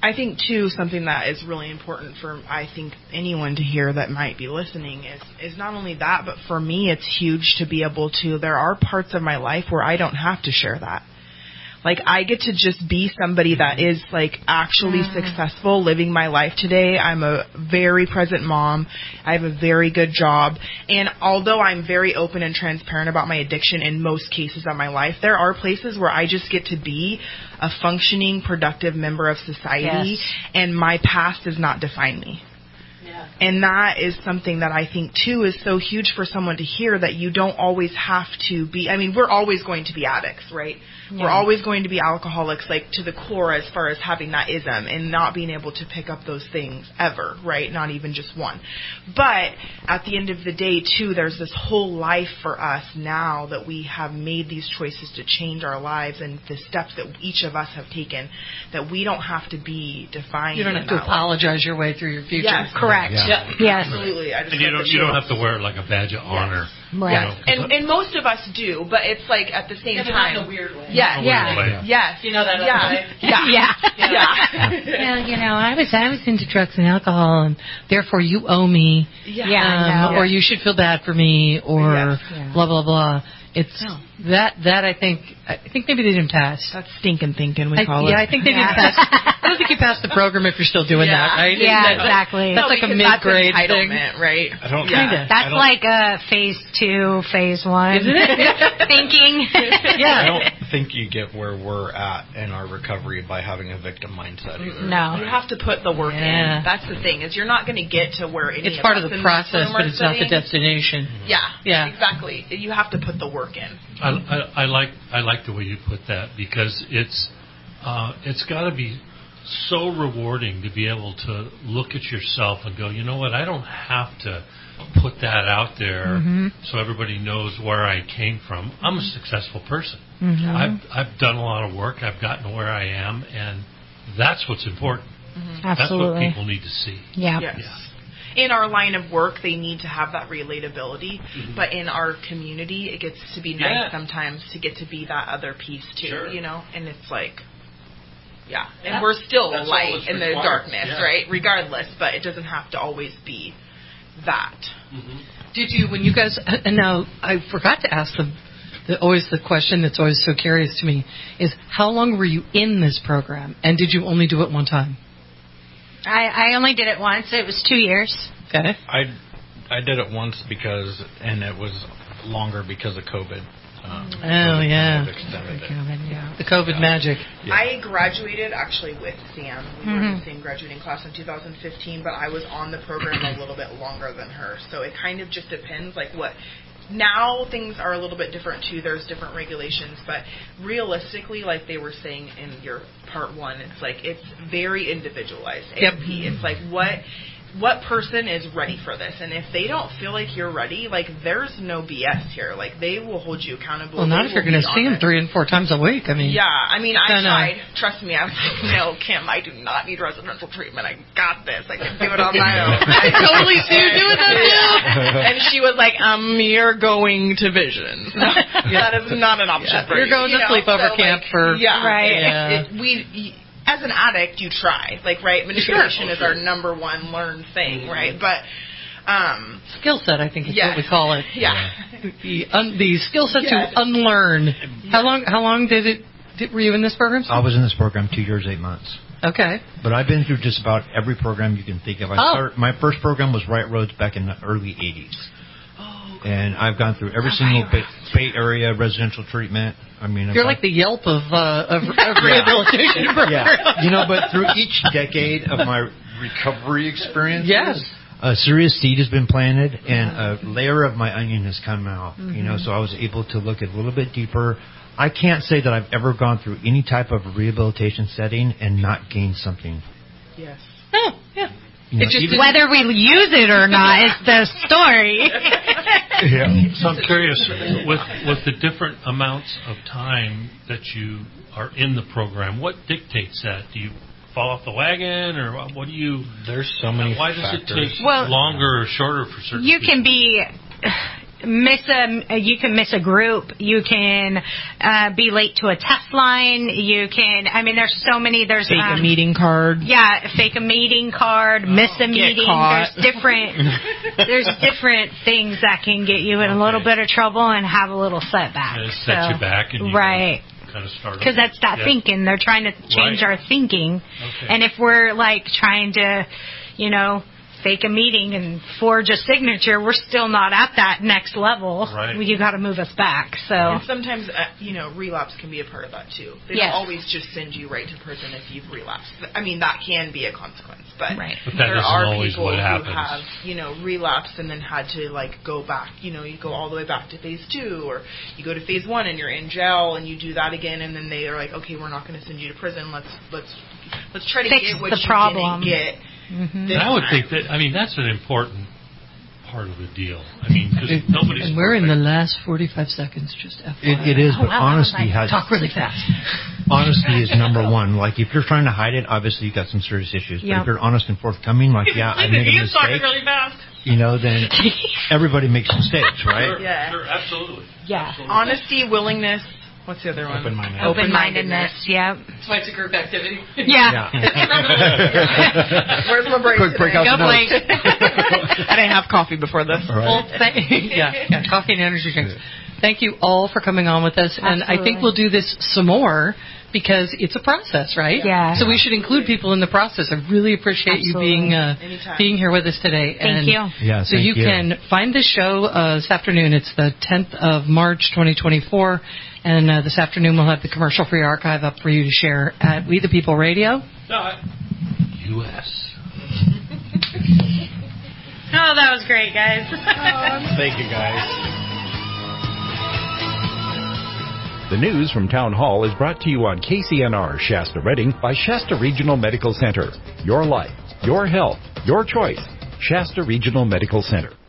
I think too something that is really important for I think anyone to hear that might be listening is is not only that, but for me it's huge to be able to. There are parts of my life where I don't have to share that. Like, I get to just be somebody that is, like, actually mm. successful living my life today. I'm a very present mom. I have a very good job. And although I'm very open and transparent about my addiction in most cases of my life, there are places where I just get to be a functioning, productive member of society, yes. and my past does not define me. Yeah. And that is something that I think, too, is so huge for someone to hear, that you don't always have to be, I mean, we're always going to be addicts, right? Yeah. We're always going to be alcoholics, like, to the core as far as having that ism and not being able to pick up those things ever, right? Not even just one. But at the end of the day, too, there's this whole life for us now that we have made these choices to change our lives and the steps that each of us have taken, that we don't have to be defined. You don't have to apologize life. your way through your future. Yes, correct. Yeah. Yeah. Yes. Absolutely. I just and you don't, you don't have to wear it like a badge of honor. Yes. Right. Yes. And, and most of us do, but it's like at the same yeah, time. Not in a weird way. Yeah. Not Yeah. Way. Yes. You know that. Yeah. Yeah. Yeah. Yeah. yeah. Well, you know, I was I was into drugs and alcohol, and therefore you owe me. Yeah. Um, no. Or you should feel bad for me, or yes. yeah. blah blah blah. It's oh. that that I think I think maybe they didn't pass. That's stinking thinking we I, call yeah, it. I think they didn't pass. I don't think you passed the program if you're still doing yeah. that, right? Yeah, that, exactly. That's no, like a mid-grade that's thing, right? I don't. Yeah. Kinda. That's I don't, like a phase two, phase one. Isn't it? Thinking. Yeah. I don't think you get where we're at in our recovery by having a victim mindset either. No. You have to put the work yeah. in. That's the thing, is you're not going to get to where any It's of part us of the in process, this room but are it's not the sitting. destination. Yeah. Yeah. Exactly. You have to put the work in. I, I, I like I like the way you put that, because it's uh, it's got to be so rewarding to be able to look at yourself and go, you know what, I don't have to put that out there mm-hmm. so everybody knows where I came from. I'm a successful person. Mm-hmm. I've I've done a lot of work. I've gotten where I am, and that's what's important. Mm-hmm. That's Absolutely. what people need to see. Yeah. Yes. Yeah. In our line of work, they need to have that relatability, mm-hmm. but in our community, it gets to be yeah. nice sometimes to get to be that other piece too, sure. you know? And it's like, yeah. And yeah. we're still That's light in the required. darkness, yeah. right? Regardless, but it doesn't have to always be that. Mm-hmm. Did you, when you guys, and now I forgot to ask them, the, always the question that's always so curious to me is, how long were you in this program, and did you only do it one time? I, I only did it once. It was two years. Okay. I, I did it once because, and it was longer because of COVID. Um, oh, COVID yeah. Kind of extended it. COVID, yeah. The COVID yeah. magic. Yeah. I graduated actually with Sam. We mm-hmm. were in the same graduating class in two thousand fifteen, but I was on the program a little bit longer than her. So it kind of just depends, like what. Now things are a little bit different too. There's different regulations, but realistically, like they were saying in your part one, it's like it's very individualized. Yep. A P. It's like what what person is ready for this, and if they don't feel like you're ready, like there's no B S here. Like they will hold you accountable. Well, not They if you're will going to be see them honest. three and four times a week. I mean, Yeah, I mean, I kinda, tried. Trust me, I was like, no, Kim, I do not need residential treatment. I got this. I can do it on my own. I totally see you doing that too. And she was like, um, you're going to Visions. That is not an option yeah, for you're you. going you to know? sleepover so, camp like, for yeah, right. It, Yeah. it, we, as an addict, you try, like, right? Manipulation sure. is our number one learned thing, right? But um, skill set, I think is yes. what we call it. Yeah. The un, the skill set Yes. to unlearn. How long? How long did it? Did, were you in this program? I was in this program two years, eight months. Okay. But I've been through just about every program you can think of. I Oh. start, my first program was Right Roads back in the early eighties. Oh, and I've gone through every single Bay, Bay Area residential treatment. I mean, I've You're gone, like the Yelp of uh, of, of rehabilitation program. yeah. You know, but through each decade of my recovery experience, Yes. a serious seed has been planted, and a layer of my onion has come out. Mm-hmm. You know, so I was able to look a little bit deeper. I can't say that I've ever gone through any type of rehabilitation setting and not gained something. yes. Oh, yeah. You know, It just even- Whether we use it or not is the story. yeah. So I'm curious, with with the different amounts of time that you are in the program, what dictates that? Do you fall off the wagon, or what do you? There's so many Why does factors. it take Well, longer or shorter for certain You people? can be miss a you can miss a group. You can uh, be late to a test line. You can. I mean, there's so many. There's fake um, a meeting card. Yeah, fake a meeting card. Miss a Get meeting. caught. There's different. there's different things that can get you in a little bit of trouble and have a little setback. And it sets so, you back, and you right. kind of start. Because that's that yeah. thinking. They're trying to change Right. our thinking. Okay. And if we're like trying to, you know, fake a meeting and forge a signature, we're still not at that next level. Right. You got to move us back. So. And sometimes, uh, you know, relapse can be a part of that too. They Yes. don't always just send you right to prison if you've relapsed. I mean, that can be a consequence, but, right. But that there isn't are always people what who happens. have, you know, relapsed and then had to like go back. You know, you go all the way back to phase two, or you go to phase one and you're in jail and you do that again, and then they are like, okay, we're not going to send you to prison. Let's let's let's try to Fix get what the you problem. didn't get. Mm-hmm. This And I would time. think that, I mean, that's an important part of the deal. I mean, because nobody's And we're in perfect. the last forty-five seconds, just F Y I. It, it is, but Oh, wow, honesty that was has. nice. Talk really fast. Honesty is number one. Like, if you're trying to hide it, obviously you've got some serious issues. But Yep. if you're honest and forthcoming, like, yeah, I made a You started mistake, really fast. you know, then everybody makes mistakes, right? Sure, Yeah. sure, absolutely. Yeah, Absolutely. honesty, willingness. What's the other one? Open-mindedness. Open-mindedness. Yep. That's why it's a group activity. Yeah. Where's my break? Quick break today? out Go, the Blake. I didn't have coffee before this. All right. Well, thank- yeah, yeah, coffee and energy drinks. Thank you all for coming on with us, and I think Absolutely. we'll do this some more because it's a process, right? Yeah. So we should include people in the process. I really appreciate Absolutely. you being uh, Anytime. being here with us today. Thank and you. Yeah, So thank you, you. can find this show uh, this afternoon. It's the tenth of March, twenty twenty-four, and uh, this afternoon we'll have the commercial-free archive up for you to share at We the People Radio. U S Oh, that was great, guys. Thank you, guys. The news from Town Hall is brought to you on K C N R Shasta Redding by Shasta Regional Medical Center. Your life, your health, your choice. Shasta Regional Medical Center.